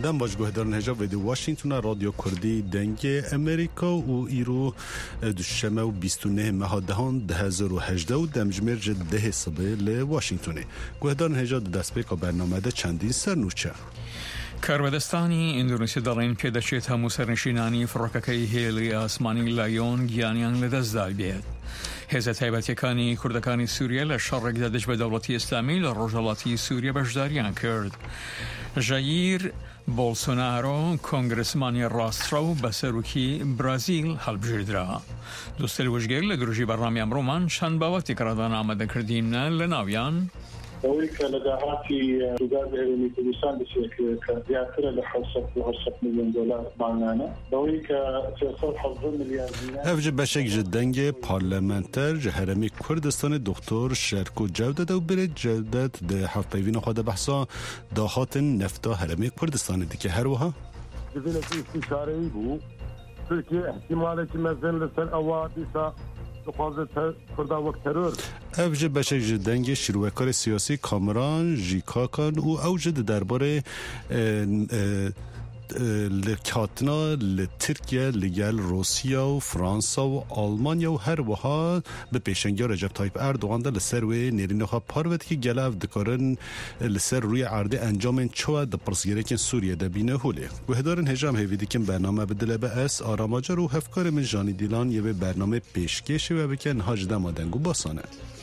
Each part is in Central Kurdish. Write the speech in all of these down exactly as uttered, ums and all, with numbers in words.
دم باش گهدارن هجاب ویدی واشنگتون رادیو کردی دنگ امریکا و ایرو دوشمه و بیست و نه ماه دهان ده هزار و هجده و دمجمر ده صبح ل واشنگتونه گهدارن هجاب دست پیک برنامه ده چندین سر نوچه کاربدستانی اندونزی دارین پیداشت همو سرنشینانی فڕۆکەکەی هێڵی ئاسمانی لایۆن گیانیان لەدەستدا بێت. هێزە تایبەتیەکانی کوردەکانی سووریا لە شەڕێکدا دەست بە دەوڵەتی ئیسلامی لە ڕۆژهەڵاتی سووریا بەشداریان کرد. ژایر بۆلسۆنارۆ کۆنگرسمانی ڕاستڕەو بە سەرۆکی برازیل هەڵبژێردرا. دووستەر وشگێر لە گروژی بەڕامی ئەمڕۆمان چەند باوەتی کڕادان ئامادەکردینە لە ناویان بەوەی کە لە داهاتی ڕووگار هێرمی کوردستان دەچێت کە زیاترە لە حەوت میلیۆن دۆلار مانگانە بەوەی کە سێسەد و حەوت ملیار دینار هەفجە بەشێک ji dengê parlamenter ji Herêmê Kurdistanê Doktor Şerko Cevdet ew birê Cevdet di hevpeyvîna xwe de behsa dahatin nefta Herêmê Kurdistanê dike her wiha Divênekî îstîşareyî bû Tirkiye ihtimalekî mezin li ser ewa dîsa ev ji beşek ji dengê şîrwekarê siyasî Kameran jî kakan û ew ji di derbarê li katina li Tirkiye li gel Rûsya û Fransa û Almanya û her wiha bi pêşengiya Recep Tayyip Erdogan de li ser wê nêrînexwe parvetekî gelev dikarin li ser rûyê erdê encamên çi di pirsgirêkên Sûriye de bîne holê. Guhdarên hêjam hêvî dikin bername bidile be ez aramacar û hevkarê min Janî Dîlan yê vê bername pêşkêşê we bike niha ji dema deng û basan e.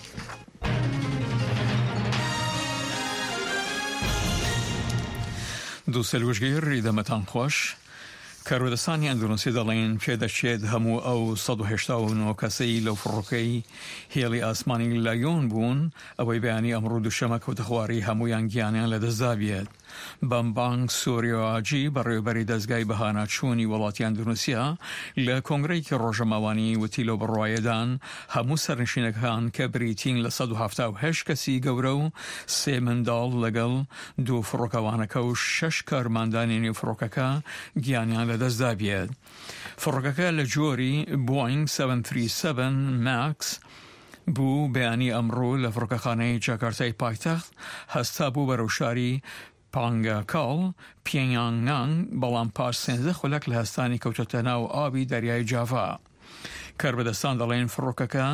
دووسەر وشگەی ڕیدەمەتان خۆش کارۆدەستانی ئەندونزی دەڵێن پێدەچێت هەموو ئەو سەد و هێشتا و نۆ کەسەی لەو فڕۆکەی هێڵی ئاسمانی لایۆن بوون ئەوەی بەیانی ئەمڕۆ دووشەمە کەوتەخواری هەمویان گیانیان لەدەستدا بێت. بەمبانگ سۆریۆواجی بەڕێوەبەری دەستگای بەهانەچوونی وڵاتی ئەندونوسیا لە کۆنگرەیەکی ڕۆژەماوانی وتی لەو بڕواایەدان هەموو سەرنشینەکان کە بریتین لە سەد و هەفتا و هەشت کەسی گەورە و سێ منداڵ لەگەڵ دوو فڕۆکەوانەکە و شەش کارماندانی فڕۆکەکە گیانیان لەدەستدا بێت. فڕۆکەکە لە جۆری بۆینگ سەڤن تری سەڤن ماکس بوو بەیانی ئەمڕۆ لە فڕۆکەخانەی جاکارتای پایتەخت هەستا بوو بەرەو شاری پانگاکاڵ پیۆنگیانگ بەڵام پاش سێنزە خولەک لە هەستانی کەوتۆتە ناو ئاوی دەریای جاڤا. کاربەدەستان دەڵێن فڕۆکەکە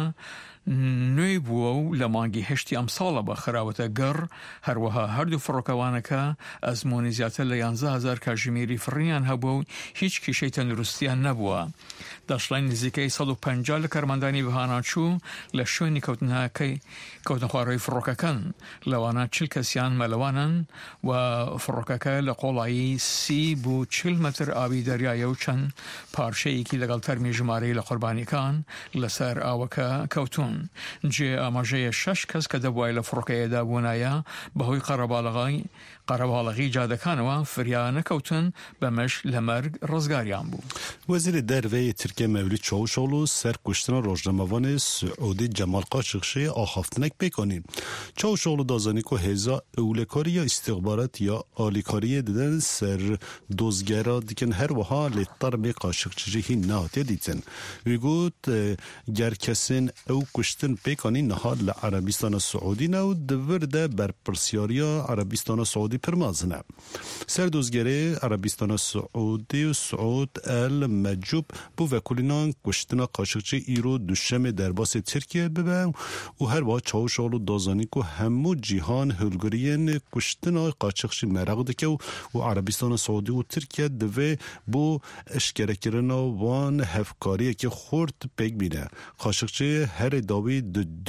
نوێی بووە و لە مانگی هەشتی ئەم ساڵە بە خراوەتە گەڕ هەروەها هەردوو فڕۆکەوانەکە ئەزمۆنی زیاتر لە یانزە هەزار کاتژمێری فڕیان هەبووە و هیچ کیشەی تەندروستیان نەبووە. دەشڵێن نزیکەی سەد و پەنجا لە کارمەندانی بەهانەچوو لە شوێنی کەوتنەکەی کەوتنەخواڕۆی فڕۆکەکەن لەوانە چل کەسیان مەلەوانن و فڕۆکەکە لە قۆڵایی سی بوو چل مەتر ئاوی دەریایە و چەند پارچەیەکی لەگەڵ تەرمی ژمارەی لە قوربانیەکان لەسەر ئاوەکە کەوتون. جێ ئاماژەیە شەش کەس کە دەبوای لە فڕۆکەیەدا بوونایە بەهۆی قەرەباڵغی قەرەباڵغی جادەکانەوە فریان نەکەوتن بەمەش لە مەرگ ڕزگاریان بوو. وەزیری دەرەوەی تورکیە مەولید چاوشۆغلو سەر کوشتنا ڕۆژنامەوانی سعودی جەمال قاشقچی ئاخافتنێک پێکانین. چاوشۆغلو دازانی کو هێزا ئەولەکاری یا ئیستیخبارات یا ئالیکاریە دەدەن سەر دۆزگەرا دیکن هەر وەها لێ تەرمێ قاشقچی هین نهاتیە دیتن. ویگوت گەر کەسین ئەو کوشتن پێکانی نەها لە عەرەبیستانە سعودینە و دەوردە بەرپرسیاریە عەرەبیستانە سعودی پرمازنه. سردوزگری عربستان سعودی و سعود المجوب بو وکولینان کشتنا قاشقچی ایرو دوشم درباس ترکیه ببه و هر با چاوشال و دازانی که همو جیهان هلگرین کشتنا قاشقچی مرق دکه و عربستان سعودی و ترکیه دوه بو اشکره وان هفکاری که خورد پیگ بینه. قاشقچی هر داوی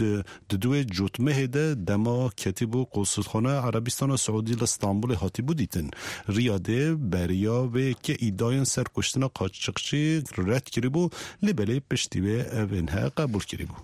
دو جوتمه ده دما کتیبو قصدخانه عربستان سعودی استانبول هاتی بودیتن ریاده بریا و که ایداین سرکشتن قاچقچی رد کری بو لبلی پشتیوه اونها قبول کری بو.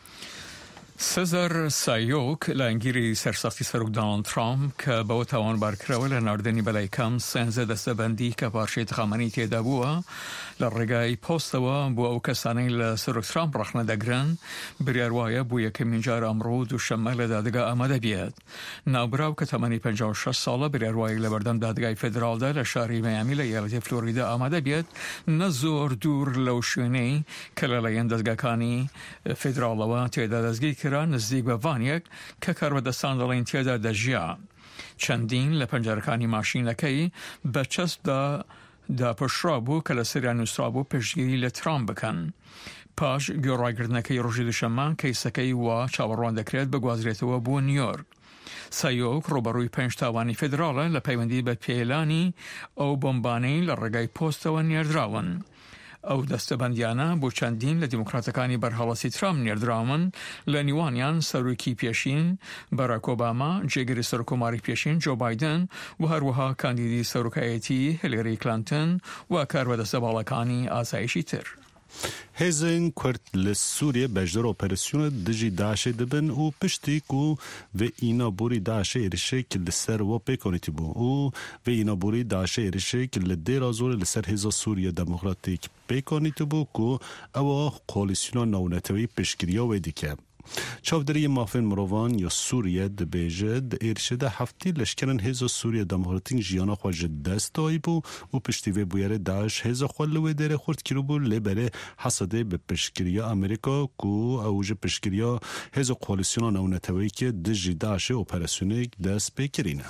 سزار سایوک لانگیری سرسختی سروک دانالد ترامپ که با توان برکراوه لناردنی بلای کم سنزه دسته بندی که پارچه تخامنی تیده بوه لرگای پوستوا بو او کسانی لسروک ترامپ رخنه دگرن بریاروایه بو یکمین جار امرو دو شمال دادگاه آمده بیاد. نابراو که تمانی پنجاه و شش ساله بریاروایه لبردم دادگاه فدرال ده لشاری میامی لیالت فلوریدا آمده بیاد نزور دور لوشونی که للاین دادگاه کانی فدرال و تیده دزگی کرا نزدیک به وانیک که کاربدستان دلین تیده دجیا. چەندین لە پەنجەرەکانی ماشینەکەی بەچەسدا داپەشرا بوو کە لە سەریان نووسرا بوو پشتگیری لە ترامپ بکەن. پاش گۆڕایگرتنەکەی ڕۆژی دووشەممە کەیسەکەی وا چاوەڕوان دەکرێت بگوازرێتەوە بۆ نیویۆرک. سایۆک ڕۆبەڕووی پێنج تاوانی فێدراڵە لە پەیوەندی بە پێلانی ئەو بۆمبانەی لە ڕێگای پۆستەوە نێردراون. ئەو دەستەبەندیانە بۆ چەندین لە دیموکراتەکانی بەرهەڵەسی ترامپ نێردراون، لە نیوانیان سەرۆکی پێشین باراک ئۆباما، جێگەری سەرۆکۆماری پێشین جۆ بایدن و هەروەها کاندیدی سەرۆکایەتی هیلاری کلینتن و کاربەدەستە باڵەکانی ئاسایشی تر. هێزن کورد لە سووریە بەشدار ئۆپەراسیۆنە دژی داعشê dibin û piştî ku vê înaborî daعشê êrişek li ser we pêkonîtî bû û vê înaborî daعشê êrişek li dêra zorê li ser Hêza Sûriya Demokratîk pêkonîtî bû ku ew koalîsyona navnetewî piştgiriya wê dike. Çavderiye mafên mirovan ya Sûriye dibêje di êrişê de heftî leşkerên Hêza Sûriya Demokratîk jiyana xwe ji dest dayî bû û piştî vê bûyerê Daeş hêza xwe li wê derê xurt kiribû lê berê Hesedê bi piştgiriya Amerîka ku ew ji piştgiriya Hêza koalîsyona navnetewîkê dijî Daeşê operasyonêk dest pê kirîne.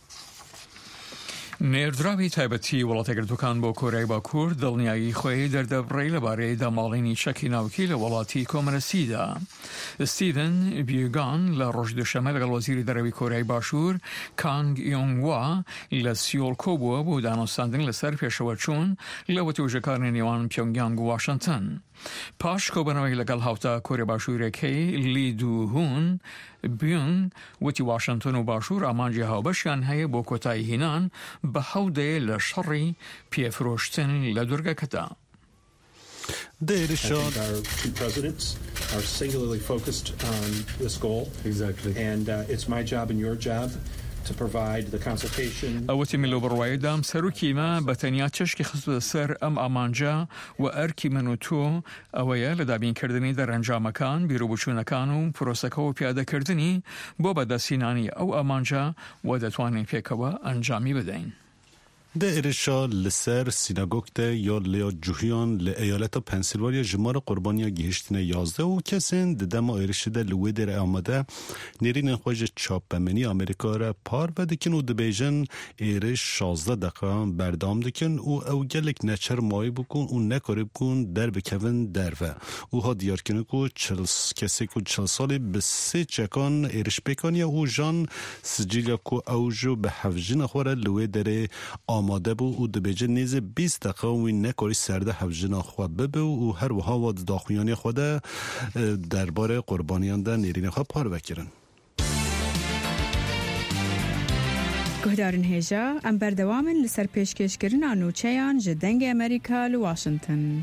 نێردراوی تایبەتی وڵاتەگرتوەکان بۆ کۆریای باکوور دڵنیایی خۆی دەردەبڕی لەبارەی داماڵینی چەکی ناوکی لە وڵاتی کۆمەرەسیدا. ستیڤن بیوگان لە ڕۆژ دووشەمە لەگەڵ وەزیری دەرەوی کۆریای باشوور کانگ یۆنگوا لە سیۆڵ کۆبووە بۆ دانوستاندن لەسەر پێشەوە چوون لە وەتۆژەکانی نێوان پیۆنگیانگ و واشنگتن. پاش کۆبنەوەی لەگەڵ هاوتا کۆریای باشوورەکەی لی دووهون بیۆنگ وتی واشنگتن و باشوور ئامانجی هاوبەشیان هەیە بۆ کۆتایی هێنان بە هەودەیە لە شەڕی پێفرۆشتن لە دوورگەکەدا. I think our two presidents are singularly focused on this goal. Exactly. And uh, it's my job and your job to provide the consultation. ئەوەتی میلۆ بڕوایدام سەرۆکیمە بە تەنیا چشکی خستە سەر ئەم ئامانجە و ئەرکی من و تۆ ئەوەیە لە دابینکردنی دەرەنجامەکان، بیرۆبچوونەکان و پرۆسەکە و پیادەکردنی بۆ بەدەستهێنانی ئەو ئامانجە و دەتوانین پێکەوە ئەنجامی بدەین. ده ارشا لسر سیناگوگ ده یا لیا جوهیان ل ایالت پنسیلوانیا جمار قربانیا گهشتینه یازده و کسین ده دما ارشی ده لوی در آمده نیرین خواج چاپمنی امریکا را پار بدکن و ده بیجن ایرش شازده دقیقا بردام دکن و او گلک نچر مای بکن و نکاری بکن در بکون در و او ها دیار کنه که چلس کسی که چل سالی به سه چکان ایرش بکنیا و جان سجیلیا که اوجو به حفجین خوره لوی در آمده آماده بو و دبیجه نیز بیست دقیقه و نکاری سرده حفجنا خواه ببه و هر وها و داخویانی خود درباره قربانیان ده نیرین خواه پار بکرن. گهدارن هیجا ام بردوامن لسر پیشکش کرن آنوچهان جدنگ امریکا لواشنگتن.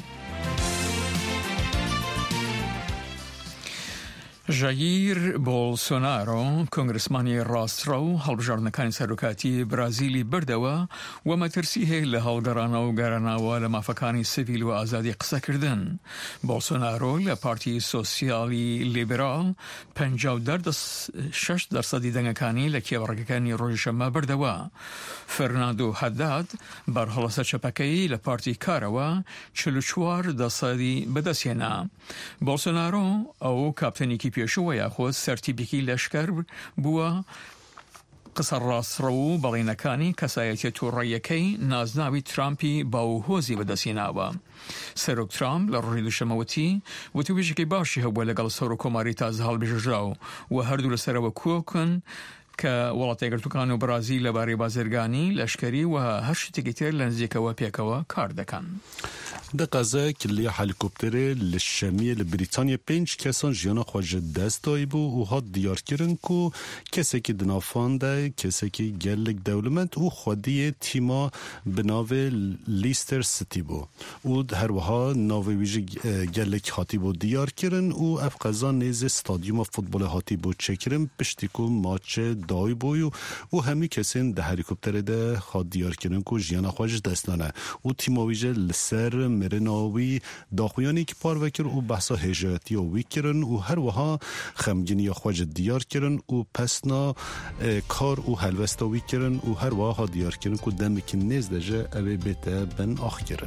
ژایر بۆڵسۆنارۆ کۆنگرسمانی ڕاستڕەو هەڵبژاردنەکانی سەرۆکاتی برازیلی بردەوە و مەترسی هەیە لە هەڵگەڕانە و گەڕاناوە لە مافەکانی سڤیل و ئازادی قسەکردن. بۆڵسۆنارۆ لە پارتی سۆسیالی لیبرال پەنجا و شەش دەرسەدی دەنگەکانی لە کێوەڕێگەکانی ڕۆژی شەممە بردەوە. فەرناندۆ هەداد بەرهەڵەسە چەپەکەی لە پارتی کارەوە چل و چوار دەرسەدی بەدەستهێنا. بۆڵسۆنارۆ ئەو کاپتەنێکی پێشوە یاخۆ سەرتیبێکی لەشکەر بووە قسە ڕاستڕە و بەڵێنەکانی کەسایەتیە تووڕەیەکەی نازناوی ترامپی باوهۆزی بەدەستهێناوە. سەرۆک ترامپ لە ڕۆژی دووشەمەوەتی وتوێژێکی باشی هەبووە لەگەڵ سەرۆکۆماری تازە هەڵبژێژراو و هەردوو لەسەرەوە کۆکن کە وڵاتی یەکگرتووەکان و بەرازیل لەبارەی بازرگانی لەشکەری و هەر شتێکی تر لە نزیکەوە پێکەوە کار دەکەن. ده قضا کلی هلیکوپتر لشمی لبریتانیا پنج کسان جیانا خواج دست دایی بو و ها دیار کرن که کسی که دنافان ده کسی که گلک دولمند و خودی تیما بناو لیستر سیتی بو و هر وها ناوی ویژه گلک هاتی بو دیار کرن و اف قضا نیز استادیوم فوتبال هاتی بو چکرن پشتی که ماچ دایی بوی و همی کسین ده هلیکوپتر ده خواد دیار کرن که جیانا خواج دست دانه و تیما ویژه لسر مرناوی داخویانی که پار وکر و بحثا هجایتی و ویکرن و هر وها خمگینی خواج دیار کرن و پسنا کار و هلوستا ویکرن و هر وها دیار کرن که دمی که نیز دجه اوی بیتا بن آخ کرن.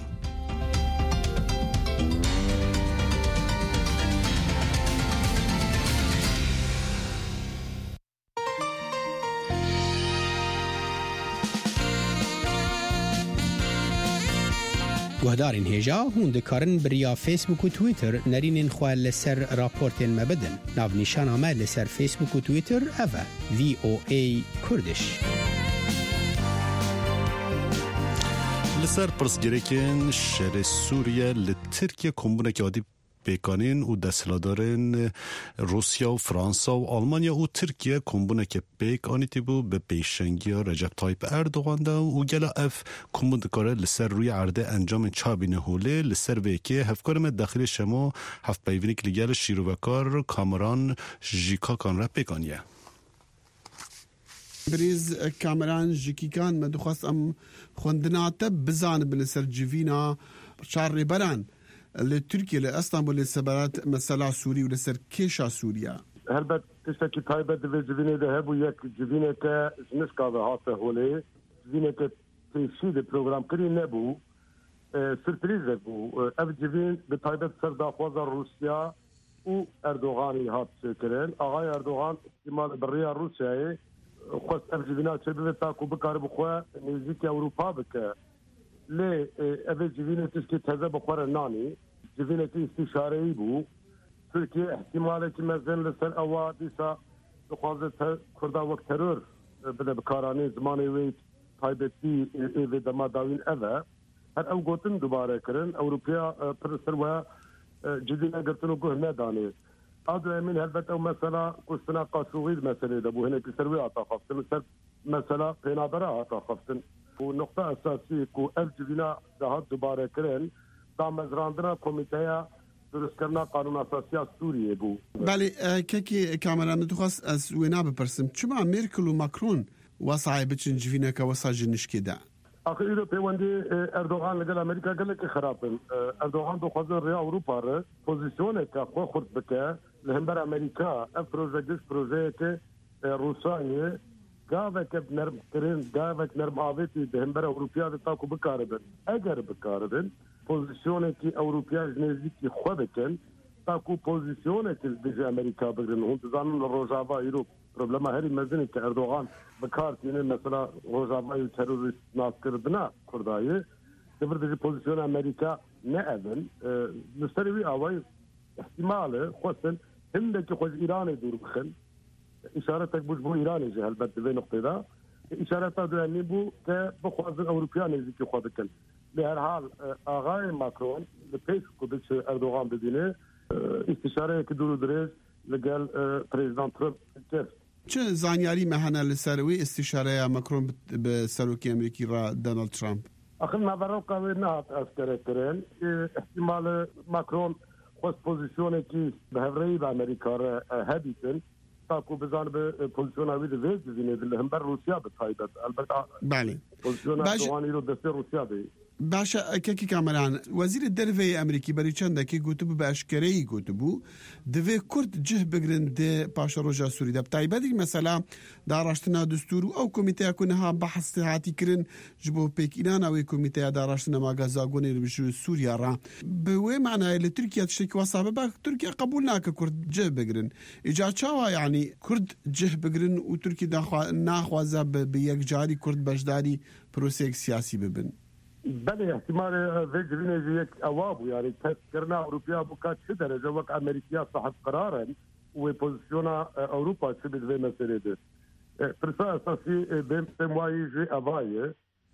گهدارین هجا هون دکارن بریا فیسبوک و تویتر نرینین خواه لسر راپورتین مبدن. ناو نشان آمه لسر فیسبوک و تویتر اوه وی او ای کردش. لسر پرسگریکن شهر سوریه لترکیه کمبونه که عادی بیکانین و دستلادارن روسیا و فرانسا و آلمانیا و ترکیه کمبونه که بیک آنیتی بو به پیشنگی رجب طایب اردوغان دا و گلا اف کمبون دکاره لسر روی عرده انجام چابین هوله لسر ویکه هفکارم داخل شما هفت پیونیک لگل شیروکار کامران جیکا کان را بیکانیه بریز کامران جیکی کان مدخواست ام خوندناته بزان بلسر جوینا شار بران لتركيا لاسطنبول لسبارات مسألة سوري ولسر كيشا سوريا هلبت تشتكي طيبة في جبينة ذهب وياك جبينة كجنسكا هاته هولي جبينة كتشي دي بروغرام كري نبو سرپريز بو اف جبين بطيبة سردا خوزا روسيا و اردوغاني هات شكرين اغاي اردوغان استعمال بريا روسيا خوز اف جبينات شبه تاكو بكار بخوا نيزيكي اوروبا بك لي اف جبينة تشكي تهذا بخوار ناني جبينة استشاري بو تركيا احتمالي كما زين لسر اواديسا بخوازة كردا وقت ترور بدا بكاراني زماني ويت طيبتي ايوه دما داوين اذا هر او قوتن دوباره کرن اوروپیا پرسر و جدينا قرتنو قوه ناداني ادو امين هلبت او مسألة كستنا قاسوغيد مسألة دابو هنا كسروي عطاقفتن سر مسألة قينابرا عطاقفتن ونقطة اساسية كو اف جدينا دهات دوباره کرن دا مزراندنا كوميتايا درست کرنا قانون اساسية سوريا بو بله كيكي كاميرا ندخواست از وينا بپرسم چما ميركل و ماكرون وصعي بچن جوينا كوصا جنش كده آخر ایروپی وندی اردوغان لگل امریکا گله که خرابن اردوغان دو خوازن ریا اوروپا را پوزیسیونه که خو خورد بکه لهمبر امریکا اف پروژه گش پروژه که روسایه گاوه که نرم کرن گاوه که نرم آویتی لهمبر اوروپیا ده تاکو بکاردن اگر بکاردن پوزیسیونه که اوروپیا جنیزی که خو بکن تاکو پوزیسیونه که دیجه امریکا بگرن هم تزانن روژاوا ایروپ problema heri mezini ki Erdoğan bekartine mesela Rojava'yı terörist naskırdına kurdayı sıfırdaki pozisyon Amerika ne edin müsterevi avay ihtimali khosen hindeki khoz İran'ı dur bıkın işaretek bu bu İran'ı elbette ve noktada işareta dönemi bu ki bu khozun Avrupa neziki khodaken لهرحال آقای ماکرون لپیش کودش Erdoğan dediğini istişare ki duru درز لگل پریزیدنت ترامپ کرد چه زانیاری مهنه لسروی استشاره ماکرون به سروکی امریکی را دونالد ترامپ آخر نظر قوی نهات اسکره کرن احتمال ماکرون خود پوزیشونه که به هفرهی به امریکا را هدیتن تاکو بزن به پوزیشون هاوی ده ویز بزینه دل هم بر روسیا بتایدد البته بله پوزیشون اردوغانی رو دسته روسیا بی باشا كيكي كامران وزير الدرفي امريكي بريچندا كي گوتو باشكري گوتو بو دفي كرد جه بگرن دي باشا روجا سوري دا بتايبدي مثلا داراشتنا دستور او كوميتي كونها بحث هاتي كرن جبو بيكينان او كوميتي داراشتنا ما غازاغوني بشو سوريا را بوي معنى اللي تركيا تشكي وصابه تركيا قبولنا كرد جه بگرن اجا چاوا يعني كرد جه بگرن و تركي داخوا ناخوازا بيك جاري كرد بجداري بروسيك سياسي ببن بله احتمال ويجرين يك اوابو يعني تذكرنا اوروبيا بكات شي درجه وقت امريكا صاحب قرارا وبوزيشنا اوروبا شبه زي مسألة ده فرصة اساسي بين تمواي جي افاي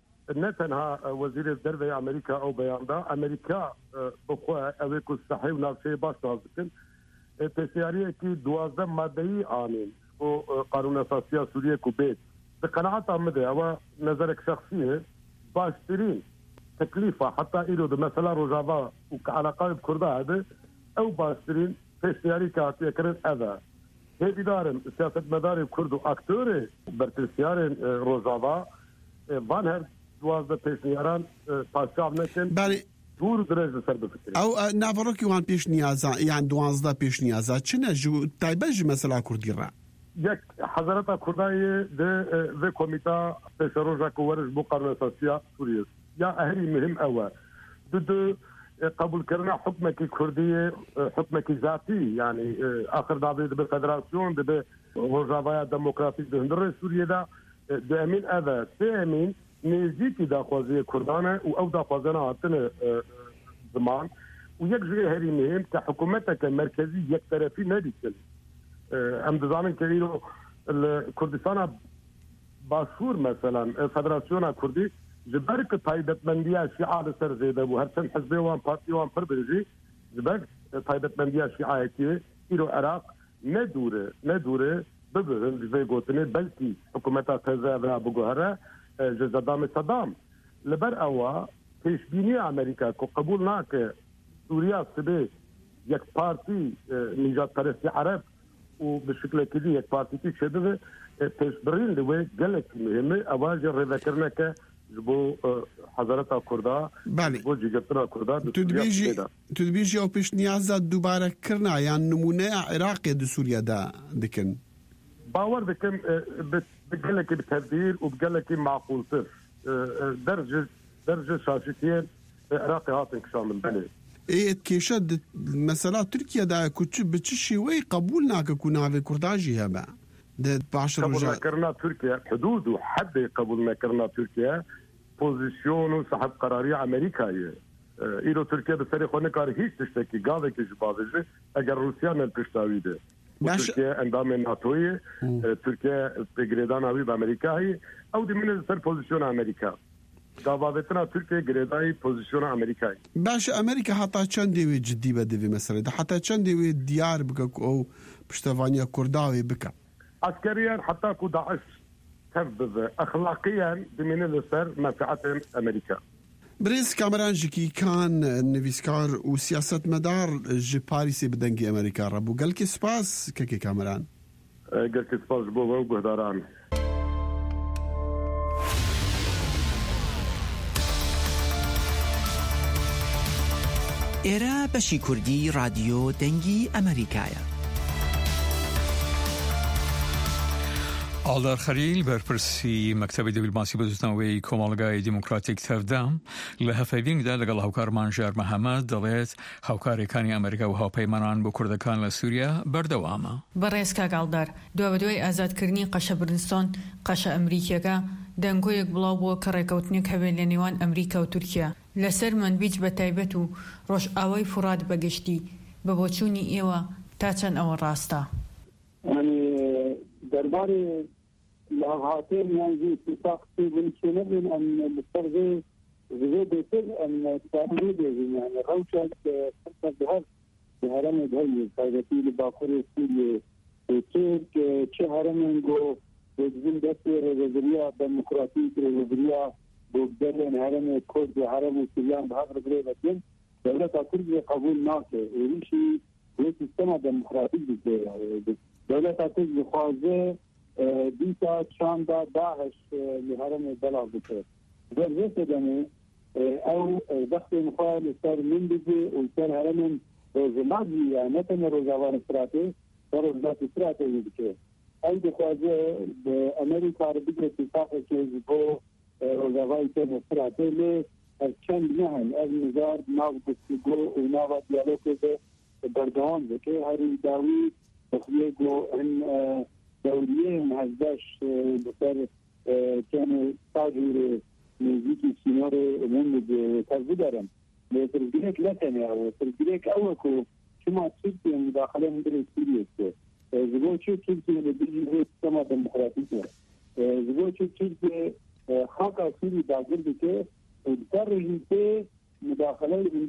نتنها وزير الدربي امريكا او بيان دا امريكا بخوا اويكو صحيح ونفسي باش تازكن تسياريه كي دوازده مادهي آمين و قانون اساسي سوريا كوبيت بقناعات عمده او نظرك شخصيه باشترين تكلفة حتى إلو ده مثلا روجافا وكعلاقات كردا هذا أو باشترين فيستياري كاتية كرن أذا هذي دارن سياسة مداري كردو أكتوري برتسيارين روجافا وان هر دوازده پیشنیاران پاسچاو نکن بله دور درجه سر بفکری او نافروکی وان پیشنیازا یعنی دوازده پیشنیازا چنه جو تایبه جو مثلا کردی را یک حضرت کردای ده و کمیتا پیشروجا کورش بو قانون اساسیه سوریه یا اهلی مهم اول دو قبول کردن حکمك کردی حکمك ذاتی یعنی آخر دابه به فدراسیون به روجاوای دموکراتیک ده هندره سوریه ده ده امین اول سه امین نزیکی داخوازی کردانه و او داخوازانه هاتن زمان و یک جوی هری مهم که حکومتك مرکزی یک طرفی ندیکل ام دزانن که ایرو کردستان باشور مثلا فدراسیون کردی جبر که تایبەتمەندیە شیعە لەسەر زێدە بوو هەرچەند حزبێوان پارتیوان پڕ بێژی جبر تایبەتمەندیە شیعەیەتی ئیرۆ عێراق نەدوورە نەدوورە ببن بێ گوتنێ بەلکی حکوومەتا تەزەرا بگوهرە ji Zedamê Sedam li ber ewa pêşbîniya Amerîka ku qebûl nake Sûriya sibê yek partî nîjadperestî Ereb û bi şiklekî yek partîkî çêdibe pêşbirîn li wê gelekî mühim e ewa ji rêvekirineke ji bo hezareta Kurda bo cîgetina Kurda tu dibêjî ew pêşniyaza dubare-kirina yan nimûneya Iraqê di Sûriya de dikin باور dikim بgelekî bi tevdîr û gelekî maqûltir derce derce şaşitiyên Iraqê hatin kişandin belê ê kêşa mesela Tirkiyeyê ku çi bi çi şêweyê qebûl nake ku navê Kurda jî hebe de baş qebûlnekirina Tirkiye hudûd û heddê qebûlnekirina Tirkiye pozîsyon û sahib qerariya Amerîkayê îro Tirkiye bi serê xwe nikare hîç tiştekî gavekî ji bavêje eger Rûsya nel piştawî de Türkiye endamê NATOyê Türkiye pêgirêdana wî bi Amerîkayê ew dimîne li ser pozisyona Amerîka gavavetina Türkiye girêdayî pozisyona Amerîkayê baş Amerîka heta çendê wê ciddî be divê meselê de heta çendê wê diyar bike ku ew piştevaniya Kurda wê bike askeriyan heta ku Daeş tev bibe exlaqiyan dimîne li ser menfaetên Amerîka Birêz Kameran jikî kan nivîskar û siyasetmedar ji Parîsê bi dengê Amerîka re bû gelkî spas kekê Kameran gelkî spas ji bo we guhdaran ئێرە بەشی کوردی رادیۆ دەنگی ئەمریکایە. ئالدار خەلیل بەرپرسی مەکتەبی دیپلۆماسی بەدوستنەوەی کۆمەڵگای دیموکراتیک تەفدام لە هەفەیڤینگدا لەگەڵ هاوکارمان ژار مەحەممەد دەڵێت هاوکاریەکانی ئەمریکا و هاوپەیمانان بۆ کوردەکان لە سووریا بەردەوامە. بەڕێز کاگاڵدار دوا بەدوای ئازادکردنی قەشە برنستۆن قەشە ئەمریکیەکە دەنگۆیەک بڵاو بووە کە ڕێکەوتنێک هەبێت لە نێوان ئەمریکا و تورکیا لەسەر منبیج بە تایبەت و ڕۆژئاوای فورات بەگشتی بە بۆچوونی ئێوە تا چەند ئەوە ڕاستە. درباره لغاتين يعني في تقصي بالسنة أن بالترغيب غير بيتر أن التعريض يعني غوشة فرصة بهذا بهرم الهي فايدتي لباقر السوري ترك شهرمين جو بجزم دستور الرزرية ديمقراطية الرزرية بقدرين هرم كرد هرم السوريان بهذا الرزرية دولة كرد قبول ناكي وريشي هي سيستم ديمقراطي دولة كرد خوازه دیتا چاندا داعش لهرم بلا بکر در رسه دنی او دخت مخواه لسر من بزی و سر هرم روزمازی یا نتن روزاوان سراته و روزات سراته بکر او دخوازه به امریکا رو بگره اتفاقه که با روزاوان سراته لی چند نهن از نظار ناو گفتگو و ناو دیالوگ ده بردوان بکر هری داوی بخیه گو ان دوريين هزاش بسر كانوا تاجر ميزيكي سيناري من تزدرم لترجيك لا تاني او ترجيك اولكو كما تشتي مداخله من سوريا زبون شو تشتي اللي بيجي هو سما ديمقراطيه زبون شو تشتي حقا سوري داخل بك الترجيك مداخله من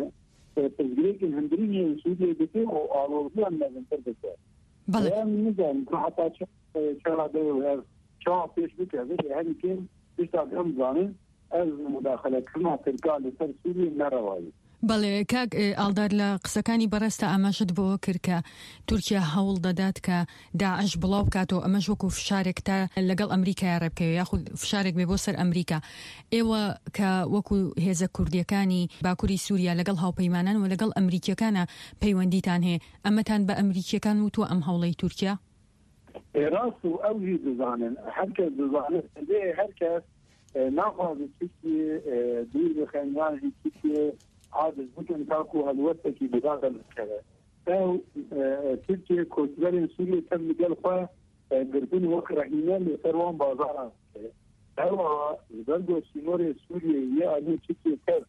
ترجيك الهندريه سوريا بك او اولويا من ترجيك بله میگم که حتی چرا دو چهار پیش بکنه یعنی که بیشتر امضانه از مداخله کردن ترکال سر سوری نروایی بەڵێ کاک ئالدار لە قسەکانی بەڕێستە ئاماژت بۆ کرد کە تورکیا هەوڵ دەدات کە داعش بڵاو بکاتەوە ئەمەش وەکو فشارێک تا لەگەڵ ئەمریکای ڕێبکەوێت یاخود فشارێک بێ بۆ سەر ئەمریکا ئێوە کە وەکو هێزە کوردیەکانی باکووری سووریا لەگەڵ هاوپەیمانان و لەگەڵ ئەمریکیەکانە پەیوەندیتان هەیە ئەمەتان بە ئەمریکیەکان وتووە ئەم هەوڵەی تورکیا ڕاست و ئەوهی دەزانن هەرکەس دەزانێت دێ هەرکەس ناخوازێت چی دوور بخێنیانی چی عادل بكن تاكو هالوثكي بغاغ الكذا او تركيا كوتبرين سوريا تم قال خوا قربين وقت رهينة لسروان بازارا هو برضه سينوري سوريا يعني تشكي كر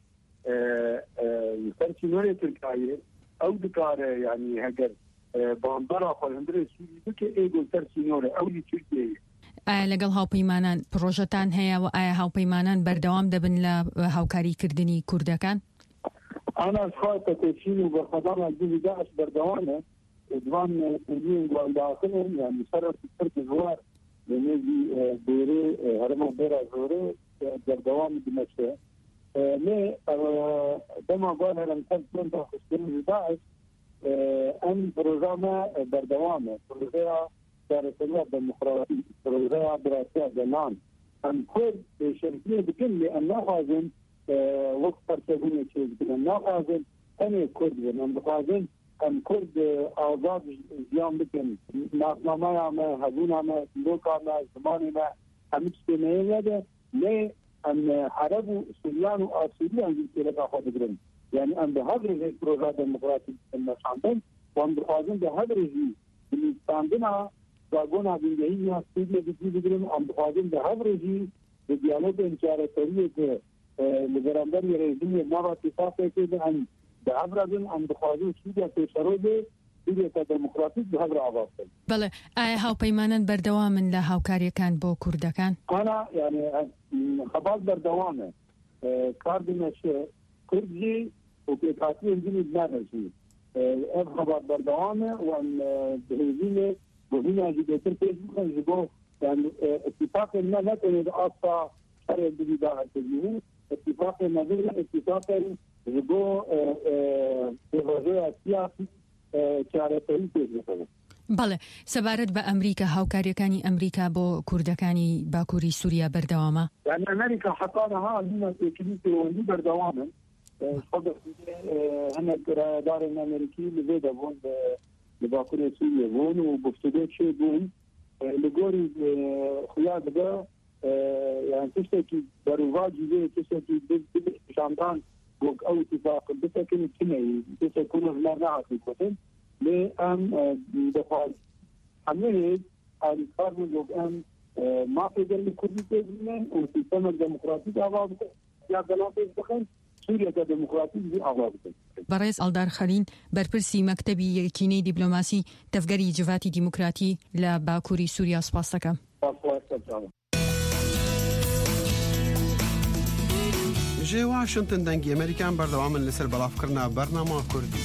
يمكن سينوري تركيا أو دكار يعني هجر باندرا خالندري سوريا بك إيجو تر سينوري أو تركيا لەگەڵ هاوپەیمانان پرۆژەتان هەیە و ئایا هاوپەیمانان بەردەوام دەبن لە هاوکاریکردنی کوردەکان؟ أنا خايف تكشين وبخدمة جديدة داعش بردوانة دوان سوريين دوان داخلهم يعني صرف فرق زوار لنجي دوري هرمو بيرا زوري بردوام دمشق ليه دما قال لم تكن تخصين داعش أن برنامج بردوامة برنامج دارسية ديمقراطية برنامج دراسية زمان أن كل شركية بكل أنه لازم وقت ترتيبية شيء بأنه لازم أنا كرد أن لازم أن كرد آزاد زيان بكن نظامنا ما هذونا ما لوكا ما زماننا ما همش بنيه هذا ليه أن حربوا سوريان وأسوريان يصير كأخذ جرم يعني أن بهذا البرنامج ديمقراطي النشاطين وأن لازم بهذا الجيل اللي عندنا زاغونا بيجينا سوريا بتجي جرم أن لازم بهذا الجيل بديالوج إنشاء لبرندر يريدني مرة اتفاقية كده أن بعبرة عن بخارج سوريا تشرده سوريا ديمقراطية بهذا عواصم. بله هاو بيمانن بردوامن لا هاوكاري كان بو كردكان؟ أنا يعني خباز بردوامه كاردنا شيء كردي وكاتي إنجيل بنارجي أب خباز بردوامه وأن بهذه وهنا جدتر تجمع جبوا يعني اتفاق ما نتني أصلا شرع بداية الجنوب اتفاق نظري اتفاق جبوا بوجه سياسي كارثي تجمع. بله سبارت بأمريكا هاوكاریەکانی ئەمریکا بۆ کوردەکانی باکووری سووریا بەردەوامە. يعني أمريكا حطانها هنا في كنيسة وندي بردوامة. خد هنا دار الأمريكي اللي بيدا بون لباكووری سووریا بون وبفتدوا شيء بون لجوري خيار ده يعني تشتكي برواجي زي تشتكي بشاندان وق أو اتفاق بتكن كني تشتكون لا نعرف الكتب لأن دفع حمله الكارم وق أن ما في ذلك كل شيء وفي سنة ديمقراطية عوض يا بلاد بخن سوريا ديمقراطية عوض. برئيس ألدار خلين برپرسی مكتبی یەکینەی دیپلۆماسی تەفگەری جڤاتی دیموکراتی لە باکووری سووریا سپاس دەکەم. جێ واشنتن دەنگی ئەمریکان بەردەوامن لەسەر بەڵافکردنا بەرنامە کوردی.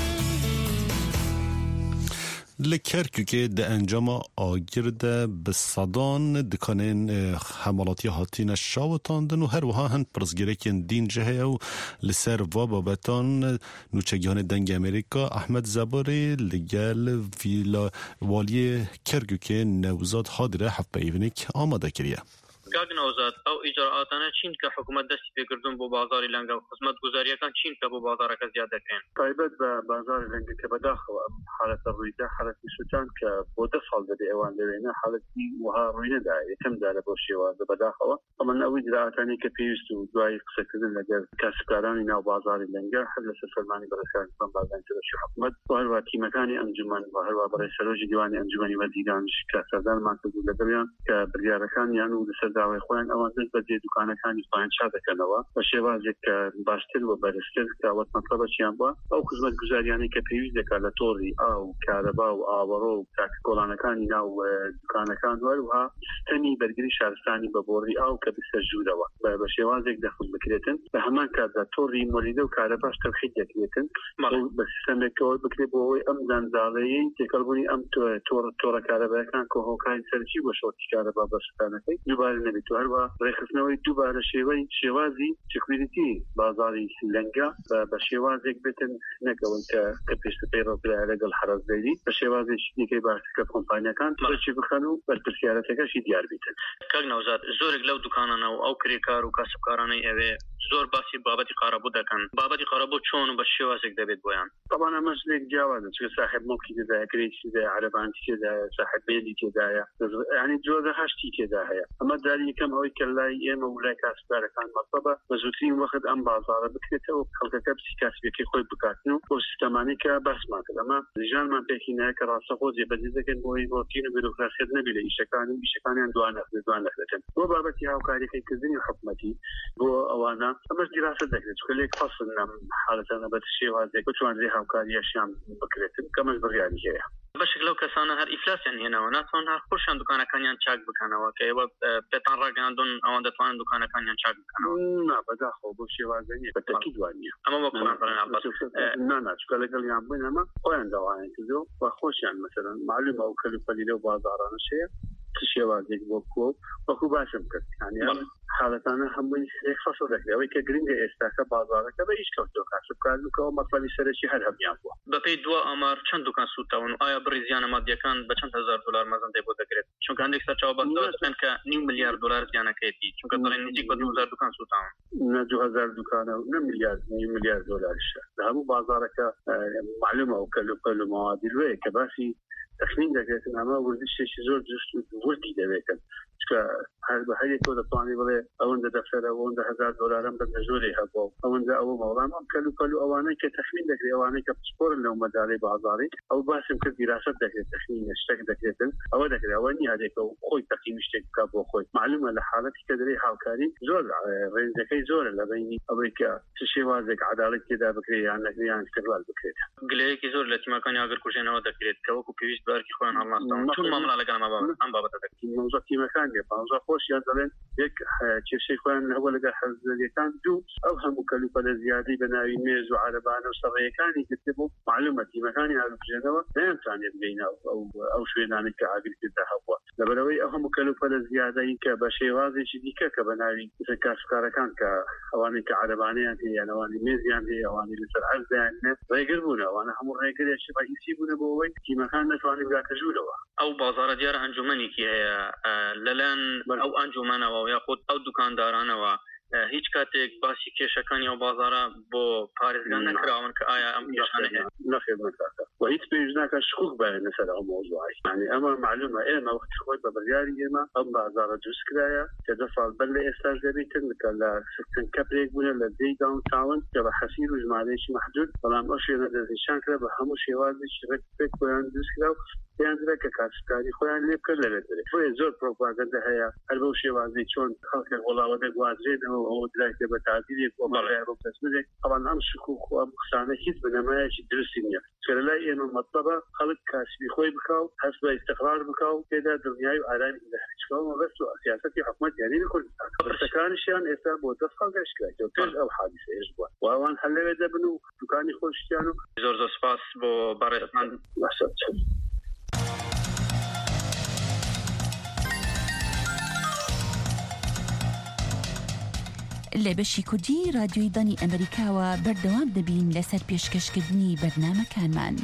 لکرکوکه ده انجام آگرده به صدان دکانین حمالاتی هاتین شاوتاندن و هر وها هن پرزگیرکن دین جهه و لسر و بابتان نوچگیان دنگ امریکا احمد زباری لگل ویلا والی کرکوکه نوزاد حاضره حفظ ایونیک آماده کریه. کاغ نوزاد او اجراءاتنا چین که حکومت دستی بگردون بو بازار لنگا خدمت گزاریه کان چین که بو بازار که زیاده کن طيبت بازار لنگا که بداخل حالت الرويده حالت سوتان که بو دفع ده ایوان لوینه حالت وها روینه ده يتم ده بوشيوا بداخل طبعا او اجراءاتنا که پیوستو دوای قسکدن لگر کسبکارانی ناو بازار لنگا حل سلمانی برسان من بعدن که شو حکومت ظاهر واقعی مکانی انجمن ظاهر و برای سروج دیوانی انجمنی ودیدان کسردان ما تقول لدریان که بریارکان یعنی داوای خوان ئەوان دەست بە جێ دوکانەکانی خۆیان چا دەکەنەوە بە شێوازێک کە باشتر و بەرزتر کاوەت مەطلبەچیان بووە ئەو خزمەت گوزاریانەی کە پێویست دەکات لە تۆڕی ئاو کارەبا و ئاوەڕۆ و تاکۆڵانەکانی ناو دوکانەکان وەروها سیستەمی بەرگری شارستانی بە بۆڕی ئاو کە بسەرژوورەوە بە شێوازێک دەخل بکرێتن بە هەمان کاتدا تۆڕی مۆریدە و کارەباش تەرخیت دەکرێتن بە سیستەمێکەوە بکرێت بۆ ئەوەی ئەم زانزاڵەیەی تێکەڵبوونی ئەم تۆڕە کارەبایەکان کۆ هۆکاری سەرچی بۆ شۆرتی کارەبا بەشتانەکەی دووبارە نەبێت و هەروە ڕێخستنەوەی دووبارە شێوەی شێوازی سکیوریتی بازاری لەنگا بە شێوازێک بێتن نەکەون کە کە پێشتر ڕۆکرایە لەگەڵ حرەزدەری بە شێوازێکی دیکەی باشترکە کۆمپانیەکان تۆچی بخەن و بەرپرسیارەتەکەشی دیار بیتن. کاک نەوزاد زۆرێک لەو دوکانانە و ئەو کرێکار و کاسبکارانەی ئەوێ زۆر باسی بابەتی قارەبوو دەکەن بابەتی قارەبوو چۆن و بە شێوازێک دەبێت بۆیان طبعا ئەمەش لێک جیاوازن چکە صاحب مڵکی تێدایە کرێکی تێدایە عەرەبانتی تێدایە صاحب بێلی تێدایە یعنی جۆزە هەشتی تێدا هەیە ئەمە جاری یەکەم ئەوەی کە لای ئێمە و لای کاسبدارەکان مەطلبە بە زووترین وەخت ئەم بازاڕە بکرێتەوە خەڵکەکە بچی کاسبیەکەی خۆی بکاتن و بۆ سیستەمانی کە باسمان کرد ئەمە ژانمان پێکی نایە کە ڕاستەخۆ جێبەجێ دەکەن بۆی ڕۆتین و بیرۆکراسیەت نەبێت لە ئیشەکان و ئیشەکانیان دوانە دوان دەکرێتن بۆ بابەتی هاوکاریەکەی کردنی حکوومەتی بۆ ئەوانە ئەمەش دیراسە دەکرێت چکە لێک فەصل نام حالەتەنە بە شێوازێک بتوانرێ هاوکاریەشیان بکرێتن کەمەش بڕیاری هەیە بەشێک لەو کەسانە هەر ئیفلاسیان هێنەوە ناتوان هەر خۆشیان دوکانەکانیان چاک بکەنەوە کە ئێوە پێتان ڕاگەاندون ئەوان دەتوانن دوکانەکانیان چاک بکەنەوە نا بەداخۆ بۆ شێوازێنی بەتەکی دوانیە ئەمە نانا چکە لەگەڵ یان بووین ئەمە خۆیان داوایان کردو و خۆشیان مەسەرەن معلومە ئەو کەلوپەلی لەو بازاڕانەش هەیە شێوازێک بۆ کۆ وەکو باشم کرد حالەتانە هەمووی یەک فەصل دەکرێت ئەوەی کە گرنگە ئێستاکە بازاڕەکە بە هیچ کەوتۆ کاسبکارکەوە مەسەڵی سەرەکی هەر هەمیان بووە بەپێی دووە ئامار چەند دوکان سوتاون و ئایا بڕی زیانە مادیەکان بە چەند هەزار دلار مەزەندەی بۆ دەگرێت چونکە هەندێک سەرچاو بەن کە نیو میلیارد دلار زیانەکەیەتی چونکە دەڵێن نزیک بە دوو هەزار دوکان سوتاون نە دوو هەزار دوکانە و نە میلیارد نیو میلیارد دلارشە لە هەموو بازاڕەکە معلومە و کەلوپەل و مەوادی لێ کە باسی تخمین دەکرێتن ئەمە وردشتێکی زۆر جست و وردی دەبێتن چکە هەر بە هەرێکۆ دەتوانێت بڵێ ئەوەندە دەفتەرە ئەوەندە هەزار دلارم بە زۆری هەبوو ئەوەندە ئەوە مەوڵام ئەم کەلوپەل و ئەوانەی کە تخمین دەکرێت ئەوانەی کە پسپۆرن لەو مەدارەی بازاڕی ئەو باسم کرد دیراست دەکرێت تخمین شتێک دەکرێتن ئەوە دەکرێت ئەوە نی هەرێکە و خۆی تەقیم شتێک بکە بۆ خۆی معلومە لە حالەتی کە دەرێ هاوکاری زۆر ڕێنجەکەی زۆرە لە بینی ئەوەی کە چ شێوازێک عەداڵەت تێدا بکرێت یان نەکرێت یان استقلال بکرێت گلەیەکی زۆر لە تیمەکانی ئاگرکوژێنەوە دەکرێت کە وەکو پێویست بارکی خۆیان هەڵناستەوە چون مامەڵە لەگەڵ ئەم بابەتە دەکرێت موزە تیمەکان بێ پانزە خۆشیان دەڵێن یەک کێشەی خۆیان هەوە لەگەڵ حەزەکان دوو ئەو هەموو کەلوپەلە زیادی بە ناوی مێز و عەرەبانە و سەڕێیەکانی گرتێ بوو معلومە تیمەکانی ئاگرکوژێنەوە نەیانتوانێت بگەینە ئەو ئەو شوێنانی کە ئاگرکردا هەبووە لەبەرەوەی ئەو هەموو کەلوپەلە زیادەی کە بە شێوازێکی دیکە کە بە ناوی کاسبکارەکان کە ئەوانەی کە عەرەبانەیان هەیە ئەوانی مێزیان هەیە ئەوانی لەسەر عەرزیان ڕێگر بوون ئەوانە هەموو ڕێگرێکی ڕئیسی بوونە بۆ ئەوەی تیمەکان نەتوانێت بگاتە ژوورەوە ئەو بازاڕە دیارە ئەنجومەنێکی هەیە لەلایەن ئەو ئەنجومەنەوە یاخود ئەو دوکاندارانەوە هیچ کاتێک باسی کێشەکانی ئەو بازارە بۆ پارێزگان نەکراون کە ئایا ئەم کێشانە هەیە نەخێر نکاتە و هیچ پێویست ناکە شکوک بێت لەسەر ئەو مۆزوعی یعنی ئەمە معلومە ئێمە وەختی خۆی بە بڕیاری ئێمە ئەم بازاڕە دروست کرایە کە دە ساڵ بەر لە ئێستاش دەبێتن کە لە سکتن کەپرێک بوونە لە دەی داون تاون کە بە حەسیر و ژمارەیەکی محدود بەڵام ئەو شوێنە دەستنیشان کرا بە هەموو شێوازێکی ڕێک خۆیان دروست کرا و پێیان درا کە کاسبکاری خۆیان لێ بکرد لەبێت بۆیە زۆر پرۆپاگەندە هەیە هەر بەو شێوازەی چۆن خەڵکێک وەڵاوە دەگوازرێتەوە ئەوە درای بە تعبیرێک بۆ بەڵێ بۆ کەسبێک ئەوان ئەم شکوک و ئەم قسانە هیچ بنەمایەکی درستی نییە چرا لای ئێمە مەطلبە خەڵک کاسبی خۆی بکاو هەست بە ئیستقرار بکاو پێدا دڵنیای و ئارامی دەهچکەوە بەس و سیاسەتی حکومەت یاری لە کوردستان قسەکانیشیان ئێستا بۆ دە ساڵ گەشت کراوە پێش ئەو حادیسەیەش بووە و ئەوان هەر لەوێ دەبن و دوکانی خۆشیان و زۆر زۆر سپاس بۆ بەڕێزتان باشە لە بەشی کوردی رادیۆی دانی ئەمریکاوە بەردەوام دەبین لەسەر پێشکەشکردنی بەرنامەکانمان.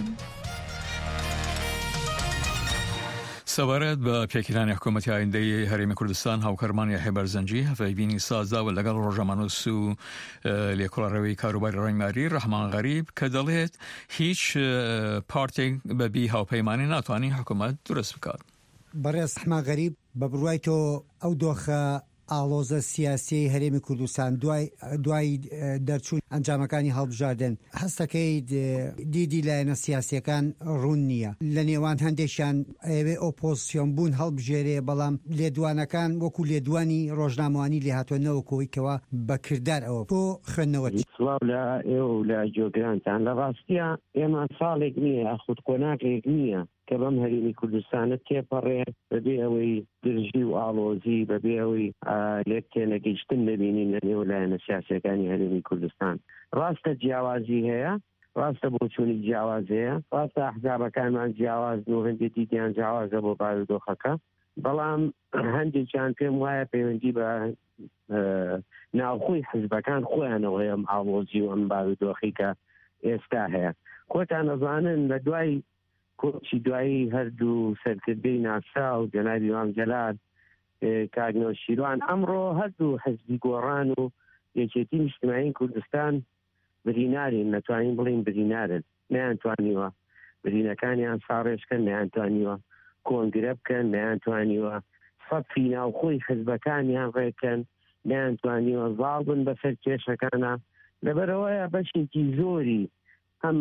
سەبارەت بە پێکرانی حکوومەتی ئایندەی هەرێمی کوردستان هاوکەرمانی هێبەرزەنجی هەفەیبینی سازاوە لەگەڵ ڕۆژەمانوس و لێکۆڵەرەوەی کاروباری ڕێنماری ڕەحمان غەریب کە دەڵێت هیچ پارتێک بەبی هاوپەیمانی ناتوانانی حکوومەت دروست بکات. بەڕێز ڕەحمان غەریب بە بڕوای تۆ ئەو دۆخە ئاڵۆزە سیاسی هەرێمی کوردستان دوای دوای دەرچوون ئەنجامەکانی هەڵبژاردن هەستەکەی دیدی لایەنە سیاسیەکان ڕوون نییە لە نێوان هەندێکیان ئەوێ ئۆپۆزیسیۆن بوون هەڵبژێرێ بەڵام لێدوانەکان وەکو لێدوانی ڕۆژنامەوانی لێهاتوۆنەوەکەوەیەوە بەکردار ئەوە بۆ خوێندنەوەی سڵاو لە ئێوە لە جۆگرانتان لە ڕاستیە ئێمە ساڵێک نییە خود کۆناکێک نییە کە بەم هەرێمی کوردستانە تێپەڕێ بەبێ ئەوەی درژی و ئاڵۆزی بەبێ ئەوەی لێک تێنەگەیشتن دەبینین لە نێو لایەنە سیاسیەکانی هەرێمی کوردستان ڕاستە جیاوازی هەیە ڕاستە بۆچوونی جیاواز هەیە ڕاستە ئەحزابەکانمان جیاواز و هەندێکی دییان جیاوازە بۆ بارودۆخەکە بەڵام هەندێکیان پێم وایە پەیوەندی بە ناوخۆی حزبەکان خۆیانەوە ئەم ئاڵۆزی و ئەم بارودۆخی کە ئێستا هەیە خۆتان ئەزانن لە دوای کۆچی دوایی هەردوو سەرکردەی ناسا و جەنابی وام جەلال کاگنەوە شیروان ئەمڕۆ هەردوو حزبی گۆڕان و یەکێتی نیشتیمایی کوردستان برینارین نەتوانین بڵین برینارن نەیانتوانیوە برینەکانیان ساڕێژکەن نەیانتوانیوە کۆنگرە بکەن نەیانتوانیوە سەفی ناوخۆی حزبەکانیان ڕێکەن نەیانتوانیوە زاڵ بن بەسەر کێشەکانە لەبەرەوەیە بەشێکی زۆری ئەم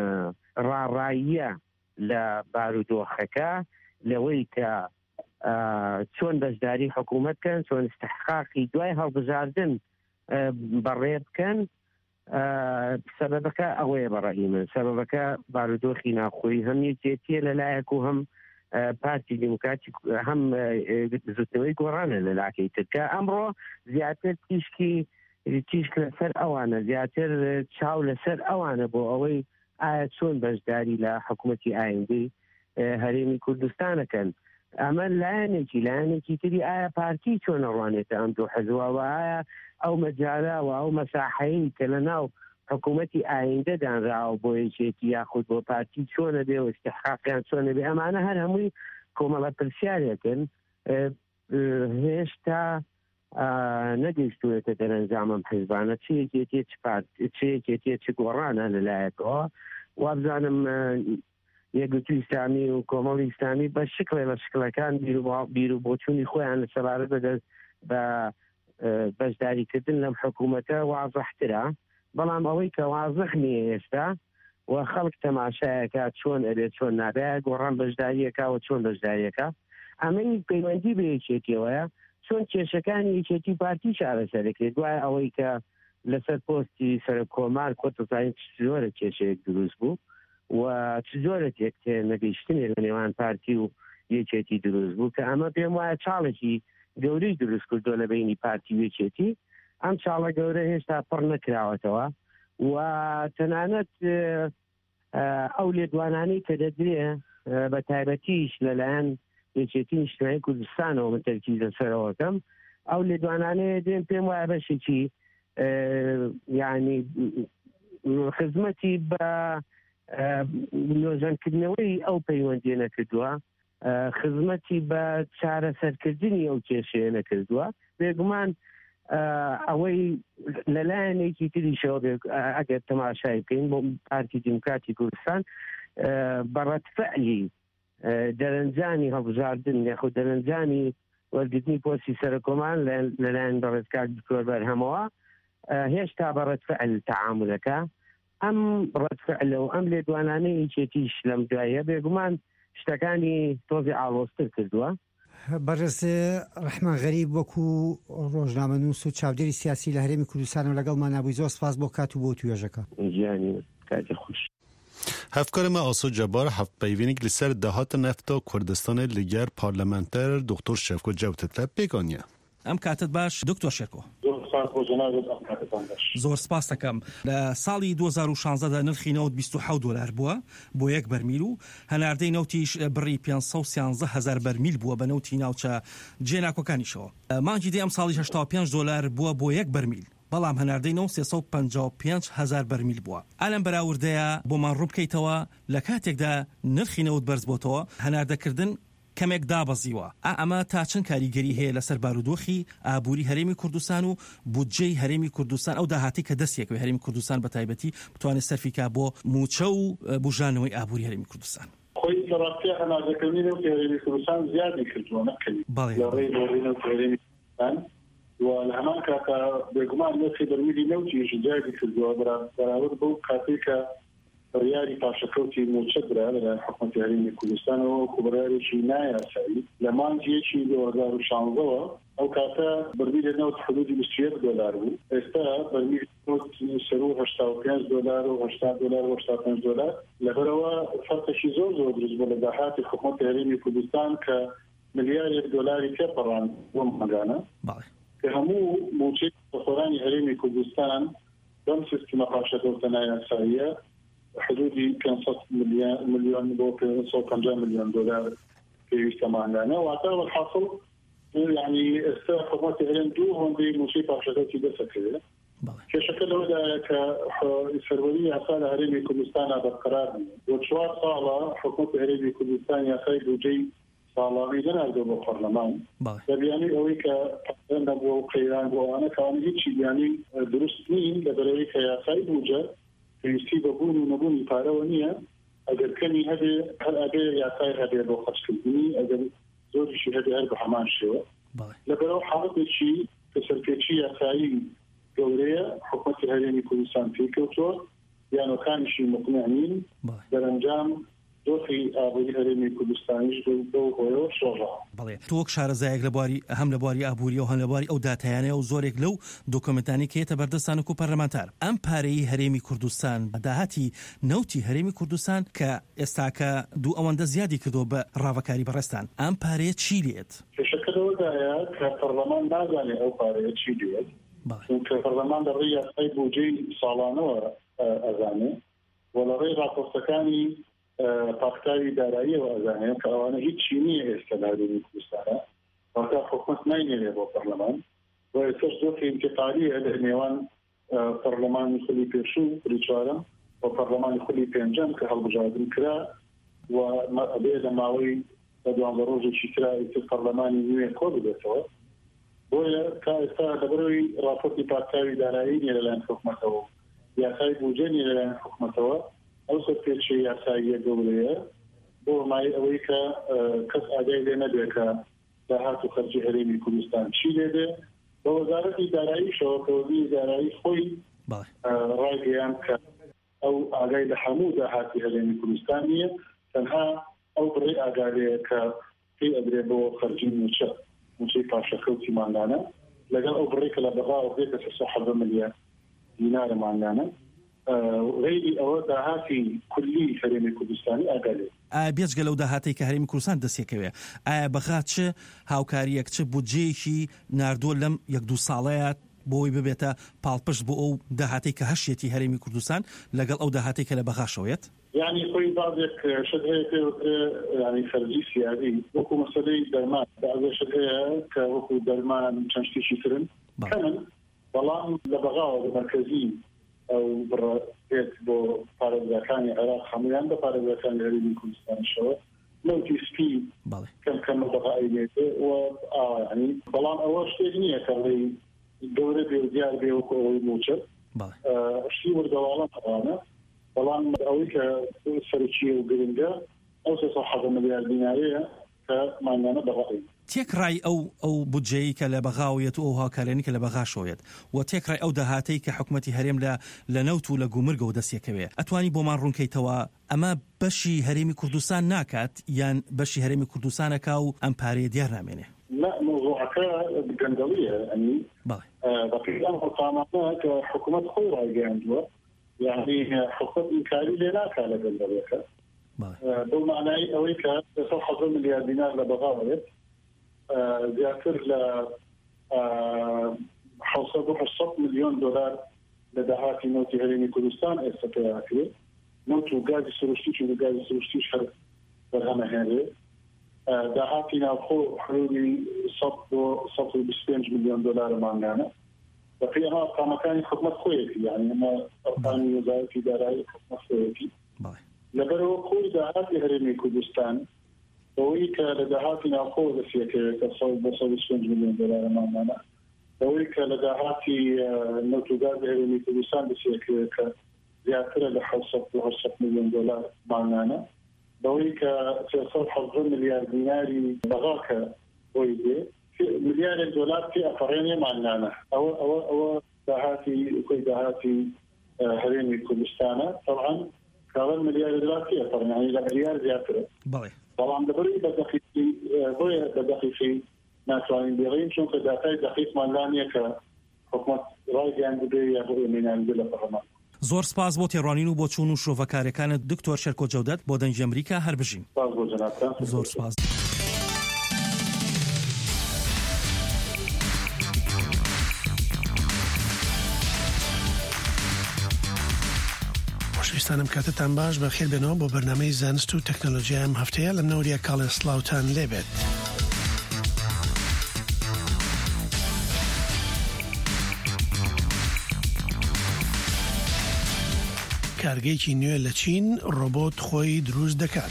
ڕاڕاییە لە بارودۆخەکە لەوەی کە چۆن بەشداری حکوومەتکەن چۆن استحقاقی دوای هەڵبژاردن بەڕێ بکەن سەبەبەکە ئەوەیە بەڕێی من سەبەبەکە بارودۆخی ناوخۆیی هەم یەکێتیە لەلایەک و هەم پارتی دیموکراتی هەم زوتنەوەی گۆڕانە لە لاکەی ترکە ئەمڕۆ زیاتر تیشکی تیشک لەسەر ئەوانە زیاتر چاو لەسەر ئەوانە بۆ ئەوەی ئایا چۆن بەشداری لە حکوومەتی ئایندەی هەرێمی کوردستانەکەن ئەمە لایەنێکی لایەنێکی تری ئایا پارتی چۆنە ڕوانێتە ئەم دوو حەزوەوە ئایا ئەو مەجاراوە ئەو مەساحەیی کە لە ناو حکوومەتی ئایندەدانراوە بۆ یەکێتی یاخود بۆ پارتی چۆنە بێ و استحقاقیان چۆنە بێ ئەمانە هەر هەمووی کۆمەڵە پرسیارێکن هێشتا نەگەیشتوێتە دەرەنجامم حیزبانە چ یەکێتێ چ یەکێتێ چ گۆڕانە لەلایەکەوە وابزانم یەکگرتووی ئیسلامی و کۆمەڵی ئیسلامی بە شکڵێ لە شکلەکان بیر و بۆچوونی خۆیان لە سەبارەت بە بەشداریکردن لەم حکوومەتە وازەحترە بەڵام ئەوەی کە وازەح نییە ئێستا و خەڵک تەماشایەکە چۆن ئەبێت چۆن نابێت گۆڕان بەشداریەکەوە چۆن بەشداریەکە ئەمەی پەیوەندی بە یەکێتیەوەیە چۆن کێشەکانی یەکێتی پارتی چارەسەرەکرێت دوای ئەوەی کە لەسەر پۆستی سەرۆک کۆمار کۆتەزانین زۆرە کێشەیەک دروست بوو و چ زۆرە تێکتێ نەگەیشتنێ لە نێوان پارتی و یەکێتی دروست بوو کە ئەمە پێم وایە چاڵێکی گەورەی دروست کردۆ لە بینی پارتی و یەکێتی ئەم چاڵە گەورە هێشتا پڕ نەکراوەتەوە و تەنانەت ئەو لێدوانانەی کە دەدرێ بە تایبەتیش لەلایەن یەکێتی نیشتیمانی کوردستانەوە من تەرکیز لەسەرەوەکەم ئەو لێدوانانەیە دێن پێم وایە بەشێکی یعنی خزمەتی بە نۆژەنکردنەوەی ئەو پەیوەندیە نەکردووە خزمەتی بە چارەسەرکردنی ئەو کێشەیە نەکردووە بێگومان ئەوەی لەلایەنێکی تریشەوە ئەگەر تەماشای بکەین بۆ پارتی دیموکراتی کوردستان بەڕەتفعلی دەرەنجانی هەڵبژاردن یاخود دەرەنجانی وەرگرتنی پۆستی سەرۆکۆمان لەلایەن بەڕێزکار دکتۆر بەرهەمەوە هێشتا بەڕەتفعل تەعاملەکە ئەم ڕەتفعلە و ئەم لێدوانانەی یەکێتیش لەم دوایە بێگومان شتەکانی تۆزی ئاڵۆزتر کردووە بەڕێز ڕەحمان غەریب وەکو ڕۆژنامەنووس و چاودێری سیاسی لە هەرێمی کوردستان و لەگەڵمان نابووی زۆر سپاس بۆ کات و بۆ توێژەکە گیانی کاتی خوش هفکارم آسو جبار هفت پیوینی لسر دهات نفتا کردستان لگر پارلمانتر دکتر شفکو جوتت بگانیه ئەم کاتت باش دکتۆر شێرکۆ زۆر سپاس دەکەم لە ساڵی دوو هەزار و شانزەدا نرخی نەوت بیست و حەوت دۆلار بووە بۆ یەک بەرمیل و هەناردەی نەوتیش بڕی پێنجسەد و سیانزە هەزار بەرمیل بووە بە نەوتی ناوچە جێناکۆکانیشەوە مانگی دێ ئەم ساڵی هەشتا و پێنج دۆلار بووە بۆ یەک بەرمیل بەڵام هەناردەی نەوت سێسەد و پەنجا و پێنج هەزار بەرمیل بووە ئالەم بەراوردەیە بۆمان ڕوو بکەیتەوە لە کاتێکدا نرخی نەوت بەرز بۆتەوە هەناردەکردن کەمێک دابەزیوە ئەمە تا چەند کاریگەری هەیە لەسەر بارودۆخی ئابووری هەرێمی کوردستان و بودجەی هەرێمی کوردستان ئەو داهاتی کە دەستێکەوەی هەرێمی کوردستان بە تایبەتی بتوانێت سەرفیکا بۆ موچە و بژانەوەی ئابووری هەرێمی کوردستان خۆی لە ڕاستیە هەناردەکردنی نەوتی هەرێمی کوردستان زیادی کردووە نەکەوی لە ڕێی نەوتی هەرێمی کوردستان و لە هەمان کاتە بێگومان نرخی بەرمیلی نەوتیش زیادی کردووە بەراورد بەو کاتێک کە بڕیاری پاشەکەوتی موچەدرا لەلایەن حکوومەتی هەرێمی کوردستانەوە وەکو بڕیارێکی نایاسایی لە مانگیەکی دوو هەزار و شانزەوە ئەو کاتە بەرمیلە نەوت حدودی بیست و یەک دۆلار بوو ئێستا بەرمیلی نەوت سەر و هەشتا و پێنج دۆلار و هەشتا دۆلار و هەشتا و پێنج دۆلار لەبەرەوە فەرقێکی زۆر زۆر دروست بوو لە داهاتی حکوومەتی هەرێمی کوردستان کە ملیارێک دۆلاری تێپەڕاند بۆ مەگانە کە هەموو موچەی خۆرانی هەرێمی کوردستان بەم سیستەمە پاشەکەوتە نایاساییە حدودی پێنجسەد ملیۆن بۆ پێنجسەد و پەنجا ملیۆن دۆلار پێویستە ماندانە واتە بەحاصل یعنی ئێستا حکوومەتی هەرێم دوو هۆندەی موچەی پاشەکەوتی دەسەکرێت کێشەکە لەوەدایە کە سەروەری یاسا لە هەرێمی کوردستانە بەرقەرار بۆ چوار ساڵە حکوومەتی هەرێمی کوردستان یاسای بودجەی ساڵاوی دەناردووە بۆ پەرلەمان دەبیانی ئەوەی کە نەبووە و قەیران بۆ ئەوانە کەوانە هیچی بیانی دروست نین لەبەرەوەی کە یاسای بودجە پێویستی بەبوون و نەبوونی پارەوە نییە ئەگەر کەمی هەبێ هەر ئەبێ یاسای هەبێ بۆ خەرجکردنی ئەگەر زۆریشی هەبێ هەر بە هەمان شێوە لەبەرەوە حاڵەتێکی کەسەرپێچی یاسایی گەورەیە حکوومەتی هەرێمی کوردستان پێکەوتووە یانەکانیشی مقنع نین دەرەنجام دۆخی ئابووری هەرێمی کوردستانیش بەو هۆیەوە شۆڕاوە. بەڵێ تۆک شارەزایەک لە بواری هەم لە بواری ئابووری و هەم لە بواری ئەو داتایانەیە و زۆرێک لەو دۆکۆمنتانی کە هێتە بەردەستان و پەرلەمانتار ئەم پارەی هەرێمی کوردستان داهاتی نەوتی هەرێمی کوردستان کە ئێستاکە دوو ئەوەندە زیادی کردو بە ڕاوەکاری بەڕێستان ئەم پارەیە چی لێت؟ کێشەکەەوەدایە کە پەرلەمان نازانێت ئەو پارەیە چی لێت کە پەرلەمان لەڕێی یاسای بودجەی ساڵانەوە ئەزانێ و لەڕێی راپۆرتەکانی پاکتاوی داراییەوە ئەزانێت کە ئەوانە هیچ چی نییە ئێستا لە هەرێمی کوردستانە واتە حکومەت ناینێنێ بۆ پەرلەمان و ئێستاش دۆخی انتقالیە لە نێوان پەرلەمانی خولی پێشوو خولی چوارەم و پەرلەمانی خولی پێنجەم کە هەڵبژاردن کرا و ئەبێ لە ماوەی لە دوانزە ڕۆژێکی ترا پەرلەمانی نوێ کۆ بدێتەوە بۆیە کا ئێستا لەبەرەوەی راپۆرتی پاکتاوی دارایی نیە لەلایەن حکومەتەوە یاسای بودجە نیە لەلایەن حکومەتەوە ئەو سەرپێچی یاساییە گەورەیە بۆ مای ئەوەی کە کەس ئاگای لێ نەبێ کە داهات و خەرجی هەرێمی کوردستان چی لێدێ بە وەزارەتی داراییشەوە کە وەزیری دارایی خۆی ڕایگەیان کە ئەو ئاگای لە هەموو داهاتی هەرێمی کوردستان نیە تەنها ئەو بڕێ ئاگادەیە کە پێی ئەدرێ بۆ خەرجی موچە موچەی پاشەکەوتی ماندانە لەگەڵ ئەو بڕێکە لە بەغاوە بێتە سێ حەزە ملیار دینارە ماندانە غیری ئەوە داهاتی کولی هەرێمی کوردستانی ئاگادێ ئایا بێجگە لەو داهاتی کە هەرێمی کوردستان دەستێکەوێ ئایا بەغا چ هاوکاریەک چ بودجەیەکی ناردووە لەم یەک دوو ساڵەیە بۆی ببێتە پاڵپشت بۆ ئەو داهاتی کە هەشێتی هەرێمی کوردستان لەگەڵ ئەو داهاتی کە لە بەغاشەوەیت یعنی خۆی بازێک شت هەیە پێوترێ ینی خەرجی سیادی وەکو مەسەلەی دەرمان بازێ شت هەیە کە وەکو دەرمان چەند شتێکی ترن کەمن بەڵام لە بەغاوە مەرکەزی ئەو بڕێت بۆ پارێزەکانی عێراق هەمویان بە پارێزەکانی هەرێمی کوردستانیشەوە نەوتی سپی کەم کەم بەغایی لێتێ و ینی بەڵام ئەوە شتێک نییە کە گەورە بێ دیار بێ وەکو ئەوەی موچە شتی وەردەواڵە ئەوانە بەڵام ئەوەی کە سەرچیە و گرنگە ئەو سێ حەزە ملیار دیناریەیە کە ماندانە بەغایی تێکڕای ئەو ئەو بودجەی کە لە بەغاویەت و ئەو هاوکارێنی کە لە بەغاشەوەیەت و تێکڕای ئەو داهاتەی کە حکوومەتی هەرێم لە لە نەوت و لە گومرگە و دەستێکەوێ ئەتوانی بۆمان ڕوونکەیتەوە ئەمە بەشی هەرێمی کوردستان ناکات یان بەشی هەرێمی کوردستانەکە و ئەم پارەیە دیار نامێنێ لا موضوعەکە گەندەڵیە ئەنی بەقیدان هەڵقامانە کە حکوومەت خۆی ڕایگەیاندووە یعنی حکوومەت ئینکاری لێ ناکات لە گەندەڵیەکە بۆ معنای ئەوەی کە سێ حەزە ملیار دینار لە بەغاوێت زیاتر لە حەوسەد ملیۆن دۆلار لە داهاتی نەوتی هەرێمی کوردستان ئێستا پێیاکرێت نەوت و گازی سروشتیش و گازی سروشتیش هەر بەرهەمەهێنرێ داهاتی ناوخۆ حلولی سەد و بیست و پێنج ملیۆن دۆلار مانگانە بەقی ئەمە ئەرقامەکانی حکوومەت خۆیەتی یعنی ئەمە ئەرقامی وەزارەتی دارایی حکوومەت خۆیەتی لەبەرەوە خۆی داهاتی هەرێمی کوردستان بەوەی کە لە داهاتی ناوخۆ دەستێکەوێت کە سەد و بیست و پێنج ملیۆن دۆلار مانگانە بەوەی کە لە داهاتی نەوت و گازی هەرێمی کوردستان دەستێکەوێت کە زیاترە لە حەوسەد ملیۆن دۆلار مانگانە بەوەی کە سێسەد حەزە ملیار دیناری بەغاکە بۆی دێ ملیارێک دۆلار پێ ئەفەڕێنێ مانگانە ئەوە ئەوە ئەوە داهاتی خۆی داهاتی هەرێمی کوردستانە طبعا کاڵەن ملیارێک دۆلار پێ ئەفەڕێنێ لە ملیار زیاترە بەڵام دەبەری بە دەقیقی بۆیە بە دەقیقی ناتوانین بێڕین چونکە داتای دەقیقمان نییە کە حکوومەت ڕایگەیان بێ یا بۆ ئێمێنانی لە پەرلەمان. زۆر سپاس بۆ تێڕوانین و بۆ چوون و شۆڤەکارەکانت دکتۆر شەرکۆ جەودەت بۆ دەنگی ئەمریکا هەر بژین. زۆر سپاس. خۆشەویستانم کاتتان باش بەخێر بێنەوە بۆ بەرنامەی زانست و تەکنۆلۆژیا ئەم هەفتەیە لەم نەوریە کاڵێ سڵاوتان لێبێت. کارگەیەکی نوێ لە چین ڕۆبۆت خۆی دروست دەکات.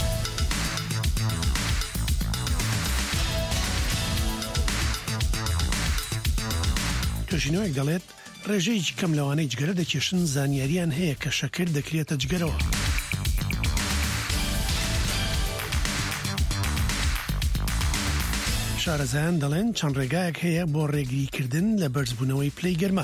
توشینەوەیەک دەڵێت ڕێژەیەکی کەم لەوانەی جگەرە دەکێشن زانیاریان هەیە کە شەکر دەکرێتە جگەرەوە. شارەزایان دەڵێن چەند ڕێگایەک هەیە بۆ ڕێگریکردن لە بەرزبوونەوەی پلەی گەرما.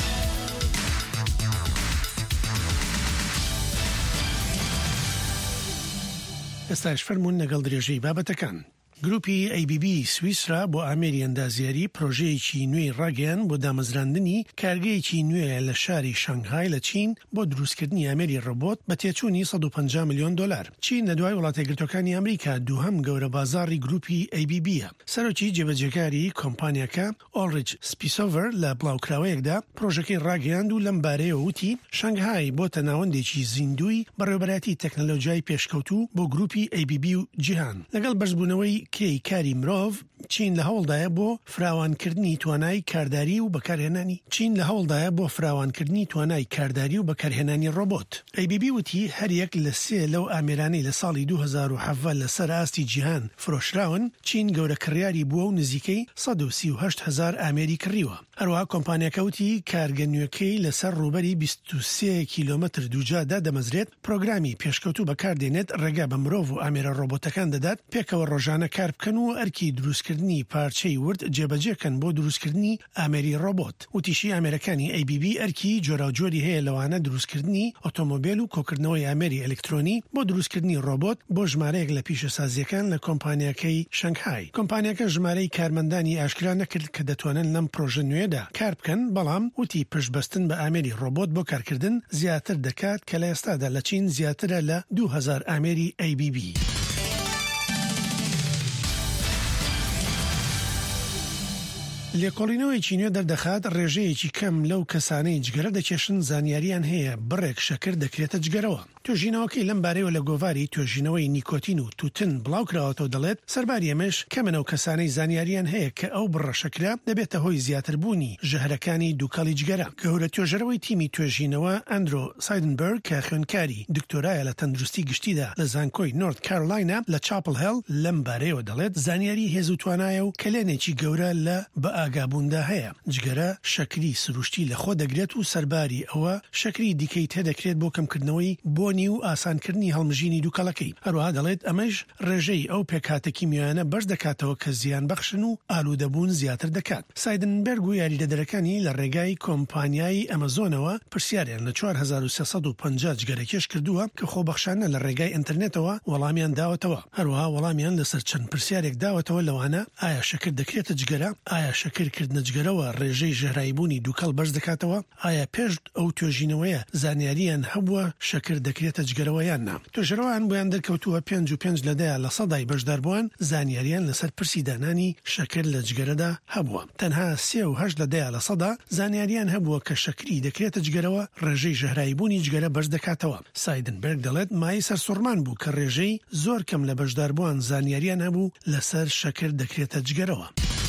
ئێستاش فەرمونون لەگەڵ درێژەی بابەتەکان. گروپی ئەی بی بی سویسرا بۆ ئامێری ئەندازیاری پرۆژەیەکی نوێی ڕاگەیان بۆ دامەزراندنی کارگەیەکی نوێیە لە شاری شانگهای لە چین بۆ دروستکردنی ئامێری ڕۆبۆت بە تێچوونی سەد و پەنجا ملیۆن دلار. چین لە دوای وڵاتە یەکگرتوەکانی ئەمریکا دووهەم گەورە بازاڕی گروپی ئەی بی بیە. سەرۆکی جێبەجێکاری کۆمپانیاکە ئۆڵریج سپیسۆڤەر لە بڵاوکراوەیەکدا پرۆژەکەی ڕاگەیاند و لەم بارەیەوە وتی شانگهای بۆتە ناوەندێکی زیندوی بەڕێوەبەرەتی تەکنەلۆژیای پێشکەوتوو بۆ گروپی ئەی بی بی و جیهان. لەگەڵ بەرزبوونەوەی کێی کاری مرۆڤ چین لە هەوڵدایە بۆ فراوانکردنی توانای کارداری و بەکارهێنانی چین لە هەوڵدایە بۆ فراوانکردنی توانای کارداری و بەکارهێنانی ڕۆبۆت. ئەی بی بی وتی هەریەک لە سێ لەو ئامێرانەی لە ساڵی دوو هەزار و هەڤە لەسەر ئاستی جیهان فرۆشراون چین گەورە کڕیاری بووە و نزیکەی سەد و سی و هەشت هەزار ئامێری کڕیوە. هەروەها کۆمپانیاکەوتی کارگە نوێکەی لەسەر ڕوبەری بیست و سێ کیلۆمەتر دووجادا دەمەزرێت پرۆگرامی پێشکەوتوو بەکاردێنێت ڕێگا بە مرۆڤ و ئامێرە ڕۆبۆتەکان دەدات پێکەوە ڕۆژانە کار بکەن و ئەرکی دروستکردنی پارچەی ورد جێبەجێکەن بۆ دروستکردنی ئامێری ڕۆبۆت. وتیشی ئامێرەکانی ئەی بی بی ئەرکی جۆراوجۆری هەیە لەوانە دروستکردنی ئۆتۆمۆبیل و کۆکردنەوەی ئامێری ئەلکترۆنی بۆ دروستکردنی ڕۆبۆت بۆ ژمارەیەک لە پیشەسازیەکان لە کۆمپانیاکەی شانگهای. کۆمپانیاکە ژمارەی کارمەندانی ئاشکرا نەکرد کە دەتوانن لەم پرۆژە نوێدا کار بکەن، بەڵام وتی پشتبەستن بە ئامێری ڕۆبۆت بۆ کارکردن زیاتر دەکات کە لە ئێستادا لە چین زیاترە لە دوو هەزار ئامێری ئەی بی بی. لێکۆڵینەوەی چینیۆ دەردەخات ڕێژەیەکی کەم لەو کەسانەی جگەرە دەکێشن زانیاریان هەیە بڕێک شەکر دەکرێتە جگەرەوە. توێژینەوەکەی لەم بارەیەوە لە گۆڤاری توێژینەوەی نیکۆتین و توتن بڵاو کراوەتەوە دەڵێت سەرباری ئەمەش کەمەنە و کەسانەی زانیاریان هەیە کە ئەو بڕە شەکرە دەبێتە هۆی زیاتربوونی ژەهرەکانی دووکەڵی جگەرە. گەورە توێژەرەوەی تیمی توێژینەوە ئەندرۆ سایدنبەرگ کە خوێندکاری دکتۆرایە لە تەندروستی گشتیدا لە زانکۆی نۆرت کارۆلاینا لە چاپل هێڵ لەم بارەیەوە دەڵێت زانیاری هێز و توانایە و کلێنێکی گەورە لە بە ئاگابووندا هەیە. جگەرە شەکری سروشتی لە خۆ دەگرێت و سەرباری ئەوە شەکری دیکەی تێدەکرێت بۆ کەمکردنەوەی بۆنی و ئاسانکردنی هەڵمژینی دووکەڵەکەی. هەروەها دەڵێت ئەمەش ڕێژەی ئەو پێکاتێکی میوانە بەرز دەکاتەوە کە زیان بەخشن و ئالوودەبوون زیاتر دەکات. سایدنبەرگ و یاریدەدەرەکانی لە ڕێگای کۆمپانیای ئەمەزۆنەوە پرسیاریان لە چوار هەزار و سێسەد و پەنجا جگەرەکێش کردووە کە خۆبەخشانە لە ڕێگای ئینتەرنێتەوە وەڵامیان داوەتەوە. هەروەها وەڵامیان لەسەر چەند پرسیارێک داوەتەوە لەوانە ئایا شەکر دەکرێتە جگەرە، ئایا شەکرکردنە جگەرەوە ڕێژەی ژەهرایبوونی دووکەڵ بەرز دەکاتەوە، ئایا پێش ئەو توێژینەوەیە زانیاریان هەبووە شەکر دەکرێتە جگەرەوە یان نا. توێژەرەوەیان بۆیان دەرکەوتووە پێنج و پێنج لەدایە لە سەدای بەشداربووان زانیاریان لەسەر پرسی دانانی شەکر لە جگەرەدا هەبووە. تەنها سێ و هەشت لەدایە لە سەدا زانیاریان هەبووە کە شەکری دەکرێتە جگەرەوە ڕێژەی ژەهرایبوونی جگەرە بەرز دەکاتەوە. سایدنبەرگ دەڵێت مای سەرسوڕمان بوو کە ڕێژەی زۆر کەم لە بەشداربووان زانیاریان هەبوو لەسەر شەکر دەکرێتە جگەرەوە.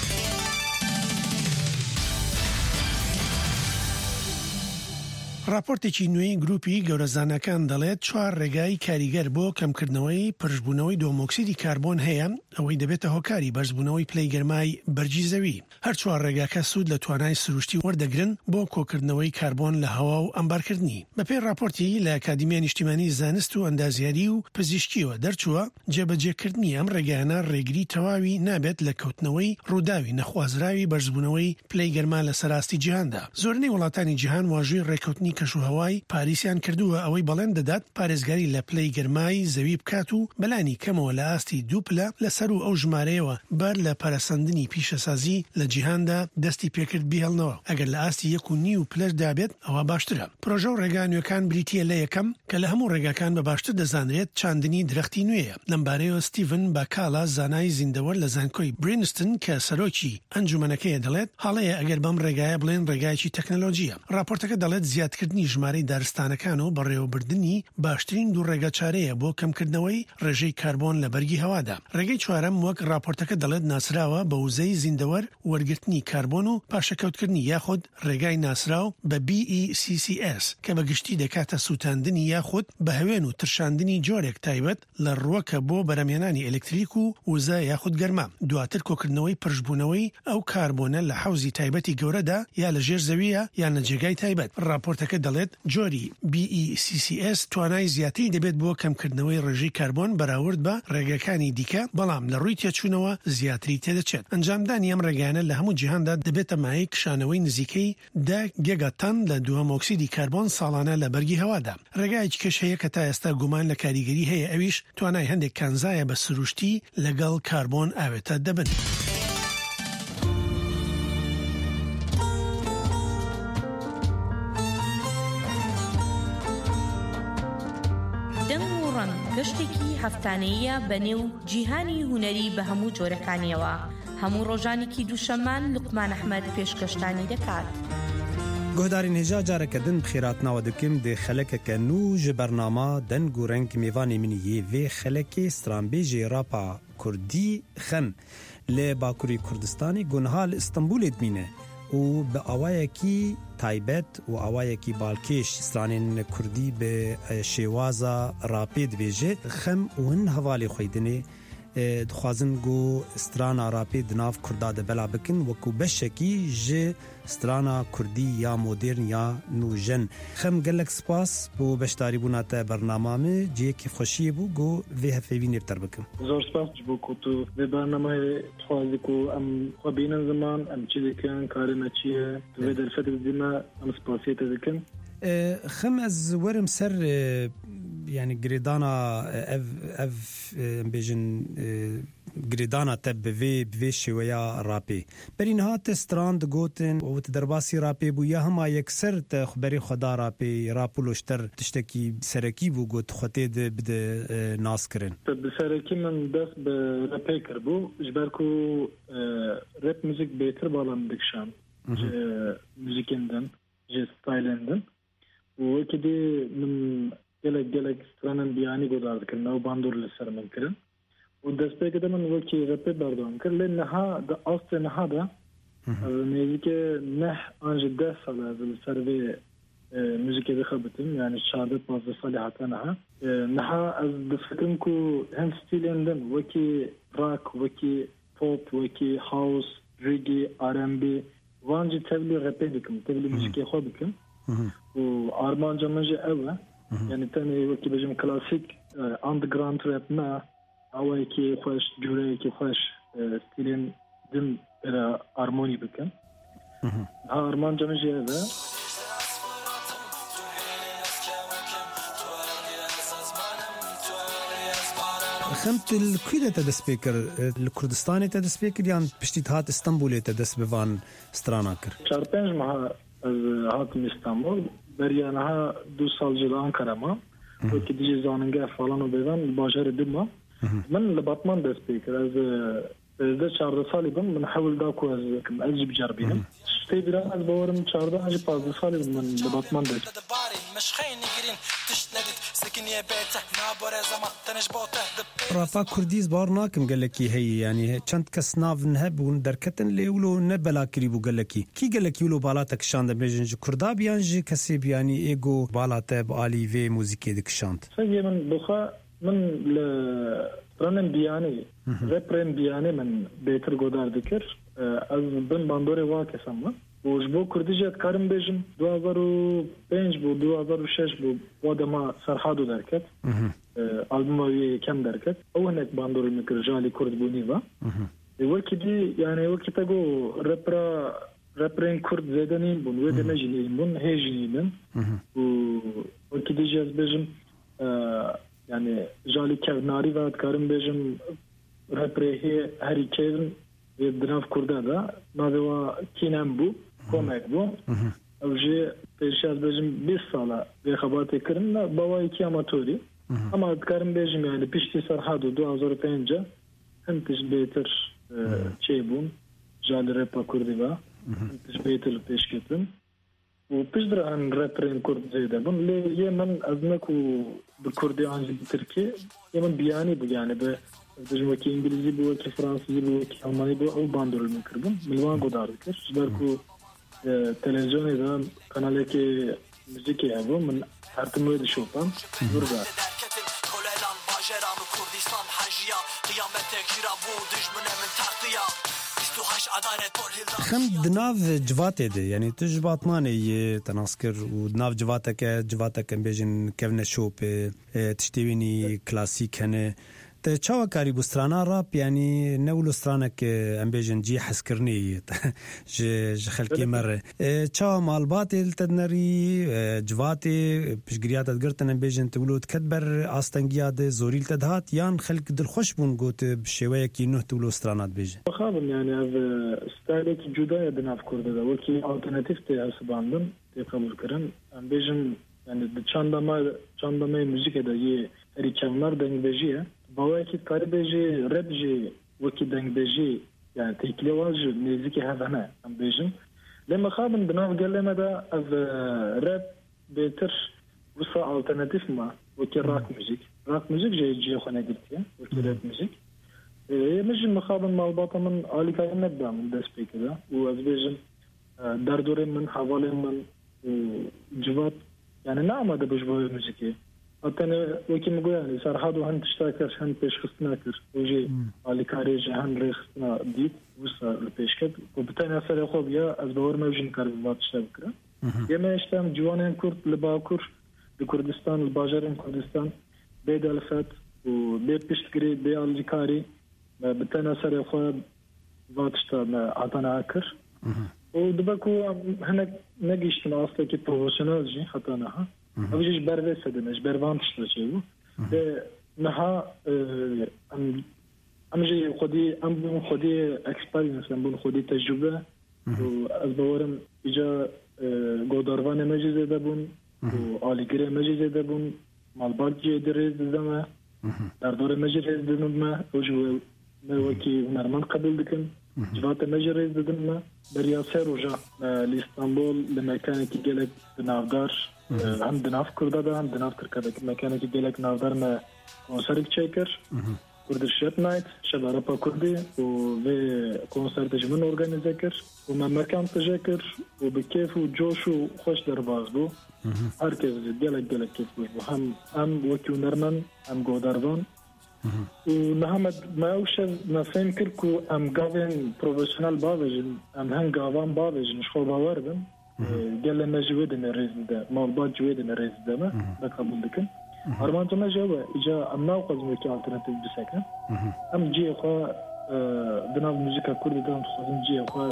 راپۆرتێکی نوێی گروپی گەورەزانەکان دەڵێت چوار ڕێگای کاریگەر بۆ کەمکردنەوەی پرشبوونەوەی دۆمۆکسیدی کاربۆن هەیە ئەوەی دەبێتە هۆکاری بەرزبوونەوەی پلەی گەرمای بەرجی زەوی. هەر چوار ڕێگاکە سوود لە توانای سروشتی وەردەگرن بۆ کۆکردنەوەی کاربۆن لە هەوا و ئەمبارکردنی. بەپێی راپۆرتی لە ئەکادیمیای نیشتیمانی زانست و ئەندازیاری و پزیشکیەوە دەرچووە جێبەجێکردنی ئەم ڕێگایانە ڕێگری تەواوی نابێت لە کەوتنەوەی ڕووداوی نەخوازراوی بەرزبوونەوەی پلەی گەرما لە سەراستی جیهاندا. زۆرینەی وڵاتانی جیهان واژووی ڕێکەوتنی کەشوهەوای پاریسیان کردووە ئەوەی بەڵێن دەدات پارێزگاری لە پلەی گەرمای زەوی بکات و بەلانی کەمەوە لە ئاستی دوو پلە لەسەر و ئەو ژمارەیەوە بەر لە پەرەسەندنی پیشەسازی لە جیهاندا دەستی پێکرد بیهێڵنەوە. ئەگەر لە ئاستی یەک و نی و پلەش دابێت ئەوە باشترە. پرۆژە و ڕێگانوەکان بریتیە لە یەکەم کە لە هەموو ڕێگاکان بە باشتر دەزانرێت چاندنی درەختی نوێیە. لەم بارەیەوە ستیڤن باکالا زانای زیندەوەر لە زانکۆی برینستن کە سەرۆکی ئەنجومەنەکەیە دەڵێت هەڵەیە ئەگەر بەم ڕێگایە بڵێن ڕێگایکی تەکنەلۆژیە. راپۆرتەکە دەڵێت زیادکردنی ژمارەی دارستانەکان و بەڕێوەبردننی باشترین دوو ڕێگە چارەیە بۆ کەمکردنەوەی ڕێژەی کاربۆن لە بەرگی هەوادا. ڕێگەی چوارەم وەک راپۆرتەکە دەڵێت ناسراوە بە وزەی زیندەوەر وەرگرتنی کاربۆن و پاشەکەوتکردنی یاخود ڕێگای ناسراو بە بی ای سی سی اس کە بەگشتی دەکاتە سووتاندنی یاخود بە هەوێن و ترشاندنی جۆرێک تایبەت لە ڕووەکە بۆ بەرەمێنانی ئەلکتریک و وزە یاخود گەرما. دواتر کۆکردنەوەی پرشبوونەوەی ئەو کاربۆنە لە حوزی تایبەتی گەورەدا یا لە ژێر زەویە یان لە جێگای تایبەت. راپۆرتەکە بەڵگەکە دەڵێت جۆری بی ای سی سی اس توانای زیاتری دەبێت بۆ کەمکردنەوەی ڕێژەی کاربۆن بەراورد بە ڕێگەکانی دیکە، بەڵام لە ڕووی تێچوونەوە زیاتری تێدەچێت. ئەنجامدانی ئەم ڕێگانە لە هەموو جیهاندا دەبێتە مایە کشانەوەی نزیکەی ده گیگاتەن لە دووەم ئۆکسیدی کاربۆن ساڵانە لە بەرگی هەوادا. ڕێگایەکی کەش هەیە کە تا ئێستا گومان لە کاریگەری هەیە، ئەویش توانای هەندێک کانزایە بە سروشتی لەگەڵ کاربۆن ئاوێتە دەبن. گەشتێکی هەفتانەیە بەنێو جیهانی هونەری بە هەموو جۆرەکانیەوە. هەموو ڕۆژانێکی دووشەممان لوقمان ئەحمەد پێشکەشتانی دەکات. گۆدارین هێژا جارەکە دن بخێراتناوە دکم دێ خەلەکەکە نو ji بەرنامە دەنگ و ڕەنگ میوانê min yê vê xelekê stranbêjê rapa Kurdî xem lê Bakurî Kurdistanê gunha li Stenbolê dimîne û bi awayekî taybet û awayekî balkêş stranên Kurdî bi şêwaza rapê dibêje xem û hin hevalê xwedinê dixwazin got strana rapê di nav Kurda de bela bikin wekû beşekî ji strana Kurdî ya modern ya nûjen. Xem gelek spas bû beşdarîbûna te bernama me ciyekî xweşiyê bû got vê hefêvînê bi ter bikim. Zor spas ji bo ku tu vê bernameyê dixwazî ku em xwe bînin ziman em çi dikin karê me çi ye tu vê derfet didîme em spasiyê te dikin. Xem ez werim ser yani girêdana ev ev bêjin girêdana te bi vê bi vê şêweya rapê berî niha te stran digotin û te derbasî rapê bû ya hema yekser te xberî xweda rapê rap û loşter tiştekî serekî bû got xwetê de bide nas kirin. Bi serekî min dest bi rapê kirbû ji ber ku rap müzik bêtir balan dikişan ji müzikên din ji stylên din û wekî dê min gelek gelek stranên biyanî godar dikin ew bandor li ser min kirin û destpêkê de min wekî rapê berdewam kir lê niha di astê niha de nêzîkê neh an ji deh sal ez li ser vê müzikê dixebitim yani çardeh panzdeh salê hate niha niha ez difikirim ku hin stîlên din wekî rock wekî pop wekî house reggae R and B van jî tevlî rapê dikim tevlî müzikê xwe bikim û armanca min jî ew e yani tenê wekî bêjim klasîk underground rap me awayekî xweş cûreyekî xweş stîlên din bêra armonî bikin ha armanca min jî ev e. Xem tu li kû de te dest pê kir? Li Kurdistanê te dest pê kir yan piştî hat Stenbolê te dest bi van strana kir? Çar pênc meha ez hatim İstanbul beriya niha du sal ji li Ankara ma wekî dijî zanîngeh falan û bêvan li bajarê din ma min li Batman dest pê kir ez de çardeh salî bim min hewil da ku ez bikim ez jî biceribînim stê bîran ez bawerim çardeh an jî panzdeh salî bim min li Batman dest Rapa Kurdî bar nakim gelekî heyî yani çend kes navin hebûn derketin lê wilo ne belakirî bû gelekî kî gelekî wilo bala te kişand dibêjin ji Kurda biyan ji kesê biyanî ego bala te bi alî vê muzîkê dikişand. Sezê min bixwe min li stranên biyanî reprên biyanî min bêtir godar dikir ez bin bandorê wa kesan me û ji bo Kurdî jî dikarim bêjim du hezar û pênc bû du hezar û şeş bû wa dema Serhado derket albûma wê yekem derket ew hinek bandorê min kir ji alî Kurd bûnî ve wekî dî yani wekî te got repra reprên Kurd zêde nîn bûn wê de ne jî nîn bûn hê jî nînin û wekî dî jî ez bêjim yani ji alî kevnarî ve dikarim bêjim reprê hê herî kevn vê di nav Kurda de navê wa Kînem bû komek bû ew jê pêşî ez bêjim bîst sala vê xebatê kirin bawayekî amatorî ama dikarim bêjim yani piştî Serhado du hezar û pênce hin tişt bêtir çê bûn ji alî repa Kurdî ve hin tişt bêtir pêşketin û piştre an reprên Kurd zêde bûn lê yê min ez ne ku bi Kurdî an jî bi Tirkî yê min biyanî bû yani bi dişim wekî İngilîzî bû wekî Fransîzî bû wekî Almanî bû ew bandorê min kirbûn min wan godar dikir ji ber ku televizyonê de kanalekê müzikê hebû min hertim wê dişopam zûr be. خم دناف جواتي دي يعني تجبات ماني تناسكر ودناف جواتك جواتك بيجن كيفن شوب تشتيويني كلاسيك هنا تشاو كاري بسترانا راب يعني نولو سترانك ام بيجن جي حسكرني ج خلكي مره تشاو مال باطل تدنري جواتي بشغريات تقرتن ام بيجن تقولوا تكبر استنجياد زوريل تدهات يان خلق دل خوش بون قوت بشويه كي نو تقولوا سترانات بيجن خابن يعني هذا ستايلك جدا يدنا في كرد ده وكي الترناتيف تاع سباندن تقبل كرن ام بيجن يعني تشاندما تشاندما موسيقى ده هي ريتشامر دنجبجيه باوكي كاربيجي ربجي وكي دنجبجي يعني تيكليواج ميوزيكي هذا هنا ام بيجن لما خابن بناف قال لنا ده از راب بيتر وصا الترناتيف ما وكي راك ميوزيك راك ميوزيك جاي جي خنا قلت وكي راب ميوزيك ايه مش مخابن مع الباطه من علي كان نبدا من ده سبيكر واز بيجن داردوري من حوالي من جوات يعني نعم هذا بجبه الموسيقى حتى وكي مقول يعني صار هادو هن تشتاكر هن بيش خصناكر وجي على كاريج هن ريخنا ديت وصل البيش كد وبتاني أثر يخوب يا أزبور موجين كاربات تشتاكره يما يشتام جوانين كرد لباكر لكردستان الباجرين كردستان بيد الفات وبي بيشتكري بي على كاري بتاني أثر يخوب باتشتا عطانا عكر ودبكو هناك نجيش من أصله كي بروفيشنال جي حطيناها أبيش برد سدمش بربان تشتريه نها أم أم جي خدي أم بون خدي إكسبيرينس أم بون خدي تجربة وأزبورم إجا قدروان مجلس دبون وعليقري مجلس دبون مالبات جي دريز دما دردور مجلس دما وجو وكي نرمان قبل دكن جوات مجلس دما برياسر وجا لإسطنبول لمكان كي جلك بنافدار عندنا في كردة عندنا في تركيا مكان كي جلك نافدار ما كونسرت تشيكر كرد الشات نايت شبه رابا كردي وفي كونسرت جمن أورجانيزكر وما مكان تجاكر وبكيف وجوش وخوش درباز بو هركز جلك جلك كيف بو هم هم وكيو نرمن هم قوداربان ونهمد ما أوشر ما فهم كركو أم قاوين بروفيشنال بابجن أم هن قاوان بابجن شخو باوردن قال لنا جويدنا الرئيس ده مالبات جويدنا الرئيس ده ما بقبل دكن أرمانتنا جوا إجا أم ناوقز مكي alternative بسكن أم جي أخوا بناف موسيقى كردي ده خصوصا جي أخوا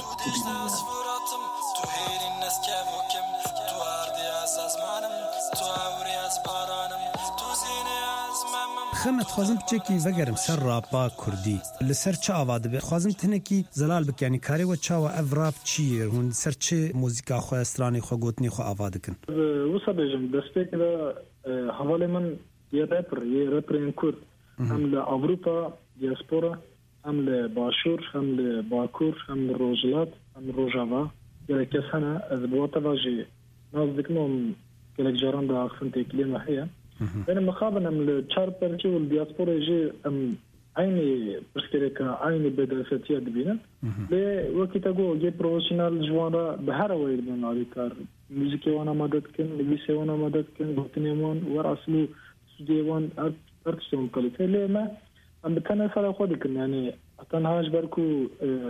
خمت خوازم بچکی وگرم سر راپا کردی لسر چه آواده به خوازم تنکی زلال بک یعنی کاری و چاو افراپ چیه هون سر چه موزیکا خو استرانی خو گوتنی خو آواده کن وصل بجم دسپیک ده حوالی من یه رپر یه رپر این کرد هم لأوروپا دیاسپورا هم لباشور هم لباکور هم لروجلات هم روجاوا یه کس هنه از بواتا واجی نازدک نوم کلک جاران ده آخفن تیکلی محیه أنا مخابنا من الشاربرجي والدياسبورا يجي أم عيني برسكريكا عيني بدرساتية دبينا لي وقت تقول جي بروفيشنال جوانا بهارا ويل من عليكار موسيقى وانا مدد كن لبيسة وانا مدد كن غوتني وان وراسلو سودي وان أرتشتهم قليل ليه ما أم بتانا فلا خودك يعني أتنهاج بركو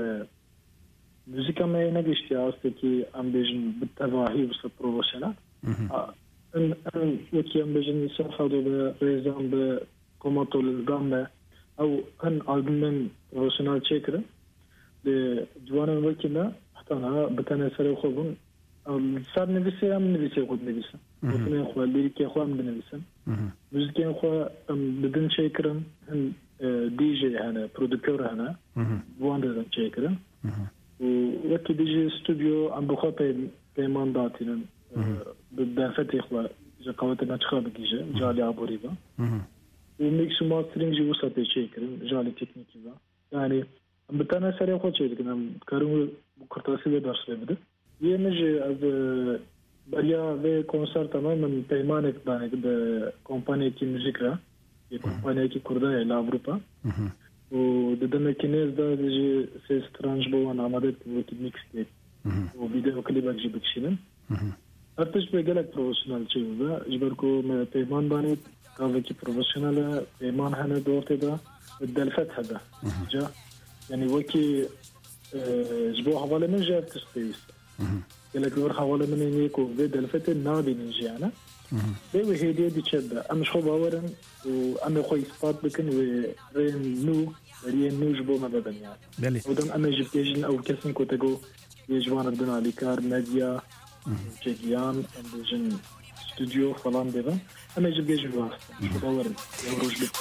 موسيقى ما ينقشتي عاستكي أم بيجن بالتواهي وصل بروفيشنال أن أن وكيم بجني سرحوا بريزان بكوماتو للجامعة أو أن ألبوم بروفيشنال تشيكر لجوانا وكينا حتى أنا بتانا سري خوبون صار نفسي أم نفسي خود نفسي وكنا إخوة ليريكي إخوة أم نفسي موسيقى إخوة أم بدن شيكرن أن دي جي هنا برودكتور هنا جوانا شيكرن ووكي دي جي استوديو أم بخاطر بيمان داتينن بالدافت إخوة إذا قوتنا تخاب جيجا جالي عبوريبا وميكس ماسترينج جي وسط شيكرن جالي تكنيكي با يعني بتانا سريع خود شيء كنا كارو بكرتاسي بدرس لبده يمجي از بريا في كونسرت تماما بيمانك دانك بكومباني كي موسيقى كومباني كي كردايا لأوروبا وددنا كنيز دا جي سي سترانج بوان عمدت وكي ميكس تيب وفيديو كليبك جي بكشينن أرتش بيجلك بروفيشنال شيء ده جبركو من بيمان بانيت كافيكي بروفيشنال بيمان هنا دورت ده الدلفت هذا جا يعني وكي جبو حواله من جاب تستويس قالك ور حواله من يكو بيد الفتى نادي من جانا بيو هديه دي تشبه ام شو باورن وام خوي سبات بكن ورين نو رين نو جبو ما بدن يعني ودم ام جبتيجن او كسن كوتاغو يجوان بدنا على كار ميديا جيجيان اندجن استوديو فلان ديفا ام جبتيجن واست شو باورن يوروج بي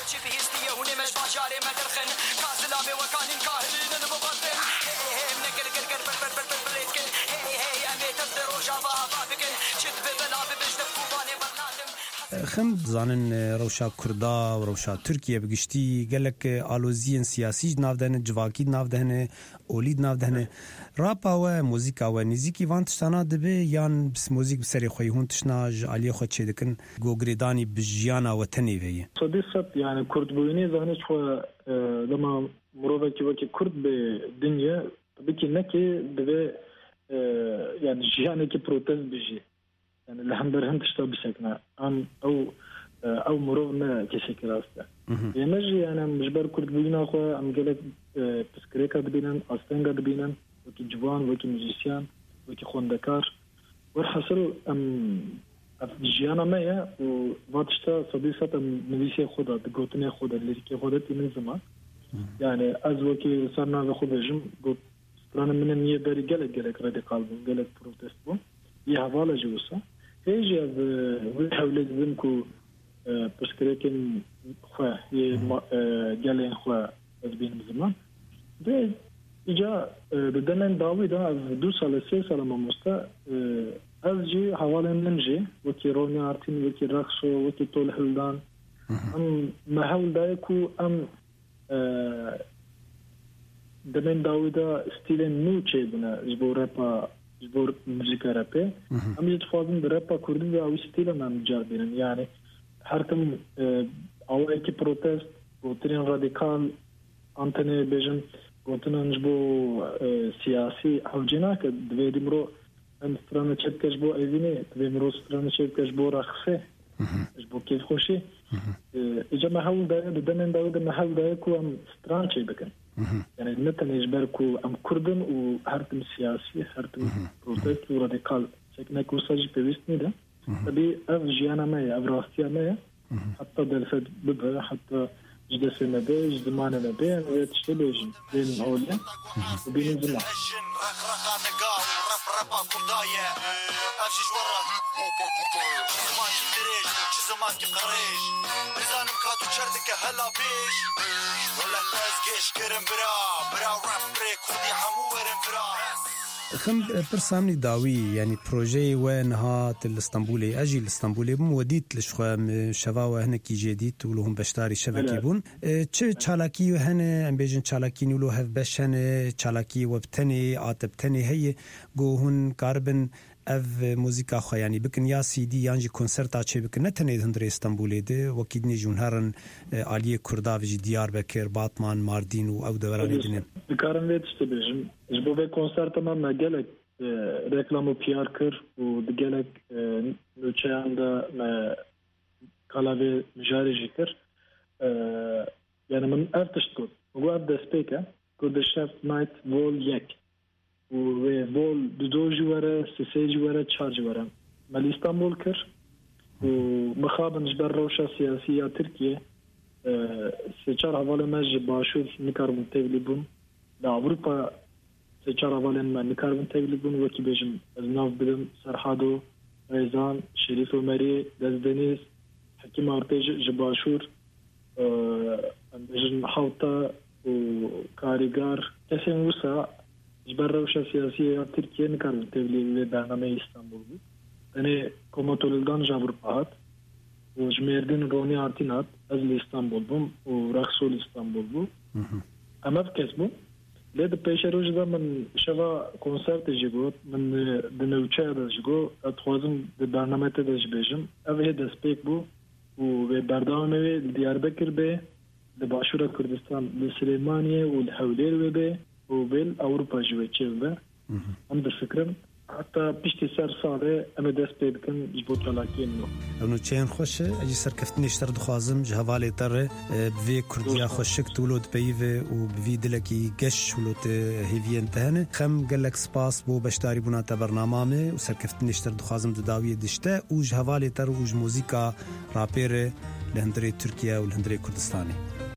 خم زانن روشا کردا و روشا ترکیه بگشتی گلک آلوزین سیاسی نافدهنه جواکی نافدهنه اولید نافدهنه راپا و موزیکا و نزیکی وان تشتانا دبه یان بس موزیک بسری خوی هون تشنا جعالی خود چه دکن گوگریدانی بجیانا و تنیوی صدیقت يعني كرد بويني زانش خو لما مروبه كي وكي كرد بدنيا بكي نكي دبه يعني جيانه كي بروتست بيجي يعني اللي برهم تشتغل بشكل عام او او مرورنا كشكل راسته يمجي انا مجبر كرد بينا خو ام قالك بسكريكا دبينن استنغا دبينن وكي جوان وكي ميوزيسيان وكي خوندكار والحصل ام افجيانا مايا وواتشتا صديقه ام نويسي خدا دغوتني خدا ليريكي خدا من زمان يعني از وكي صرنا خدجم قلت انا من النيه داري قالك قالك راديكال قالك بروتست بو يهوالا جوسا هيجي از وحاول زمكو بسكريكن خو قالين خو بين زمان ده اجا بدمن داويدا از دو سال سه سال ما مستا از جي حوالا منجي وكي روني ارتين وكي رقصو وكي طول هلدان ام محاول دايكو ام دمن داويدا ستيلن نو چيدنا جبو رابا جبور موسيقى رابي ام يتفاضل برابا كردي او ستيل من جابين يعني حركم او كي بروتست وترين راديكال انتني بيجن وتنن جبو سياسي او جناك دوي مرو ام سترانا تشد كجبو ايزيني دوي مرو سترانا تشد كجبو رخصه جبو كيف خوشي اجا ما حاول دا بدن داود ما حاول دا كو ام ستران شي بكن يعني نتن يجبركو ام كردن وهرتم سياسي هرتم بروتست وراديكال شكنا كورساج بيستني ده تبي اف جيانا ما افراستيا ما حتى دلفت ببها حتى جدس ما بي زمان ما بي ويتشتبيج بين اوليا وبين زمان زمان كي قريش ميزانم كاتو شردك هلا بيش ولا تازقيش كرم برا برا راب بريك ودي حمو ورم برا خم برسامني داوي يعني بروجي وين هات الاسطنبولي اجي الاسطنبولي بموديت لشخوام شفاوه هنا كي جديد ولهم بشتاري شبكي بون تشي تشالاكي هنا ام بيجن تشالاكي نولو هف بشن تشالاكي وبتني عاتبتني هي جو هون كاربن اف موزیکا خو یعنی بکن یا سی دی یانجی کنسرتا چه بکن نه تنه هندره استانبول ده وکیدنی جونهرن علی کردا و دیار بکر باتمان ماردین و او دورانی دینه بکارم ویت استبجم جبو به کنسرت ما مگلک reklamı P R kır و دگلک نوچهانده ما کلاوی مجاری کر yani من ارتشت کد و اب دسپیکه کد شفت نایت وول یک و وول دو جواره سه جواره چهار جواره مال استانبول کر و مخابن جبر روشا سیاسیه ترکیه سه چهار حواله مج باشور نکاربون تبلی بون در اروپا سه چهار حواله ما نکاربون تبلی بون وکی بجم از ناف بدم سرحادو ریزان شریف و مری دزدنیز حکیم ارتج جباشور بجم حوطه و کاریگار کسی موسا جبر روشا سیاسیه ترکیه نکاربون تبلی برنامه استانبول بود yani komatoldan Avrupa hat و جمردن رونی آرتینات از استانبول بوم و رقصول استانبول بوم اما فکس بوم لید پیش روز دا من شوا کنسرت جیگو من دنوچه دا جیگو اتخوازم د برنامه تا داش بیجم اوه دست پیک بو و به بردام اوه دیاربکر به د باشور کردستان د سلیمانیه و الحولیر و به و بیل اوروپا جوه چه به هم در فکرم حتى بيشتي سر صالة أما دست بيدكن جبوت لكنه أنو تشين خوش أجي سركفتني اشتر دخوازم جهوالي تر بفي كرديا خوشك تولود بيفي وبفي دلكي قش ولوت هيفي انتهن خم قالك سباس بو بشتاري بناتا برنامامي وسركفتني اشتر دخوازم دداوية دشتا وجهوالي تر وج موزيكا رابير لهندري تركيا والهندري كردستاني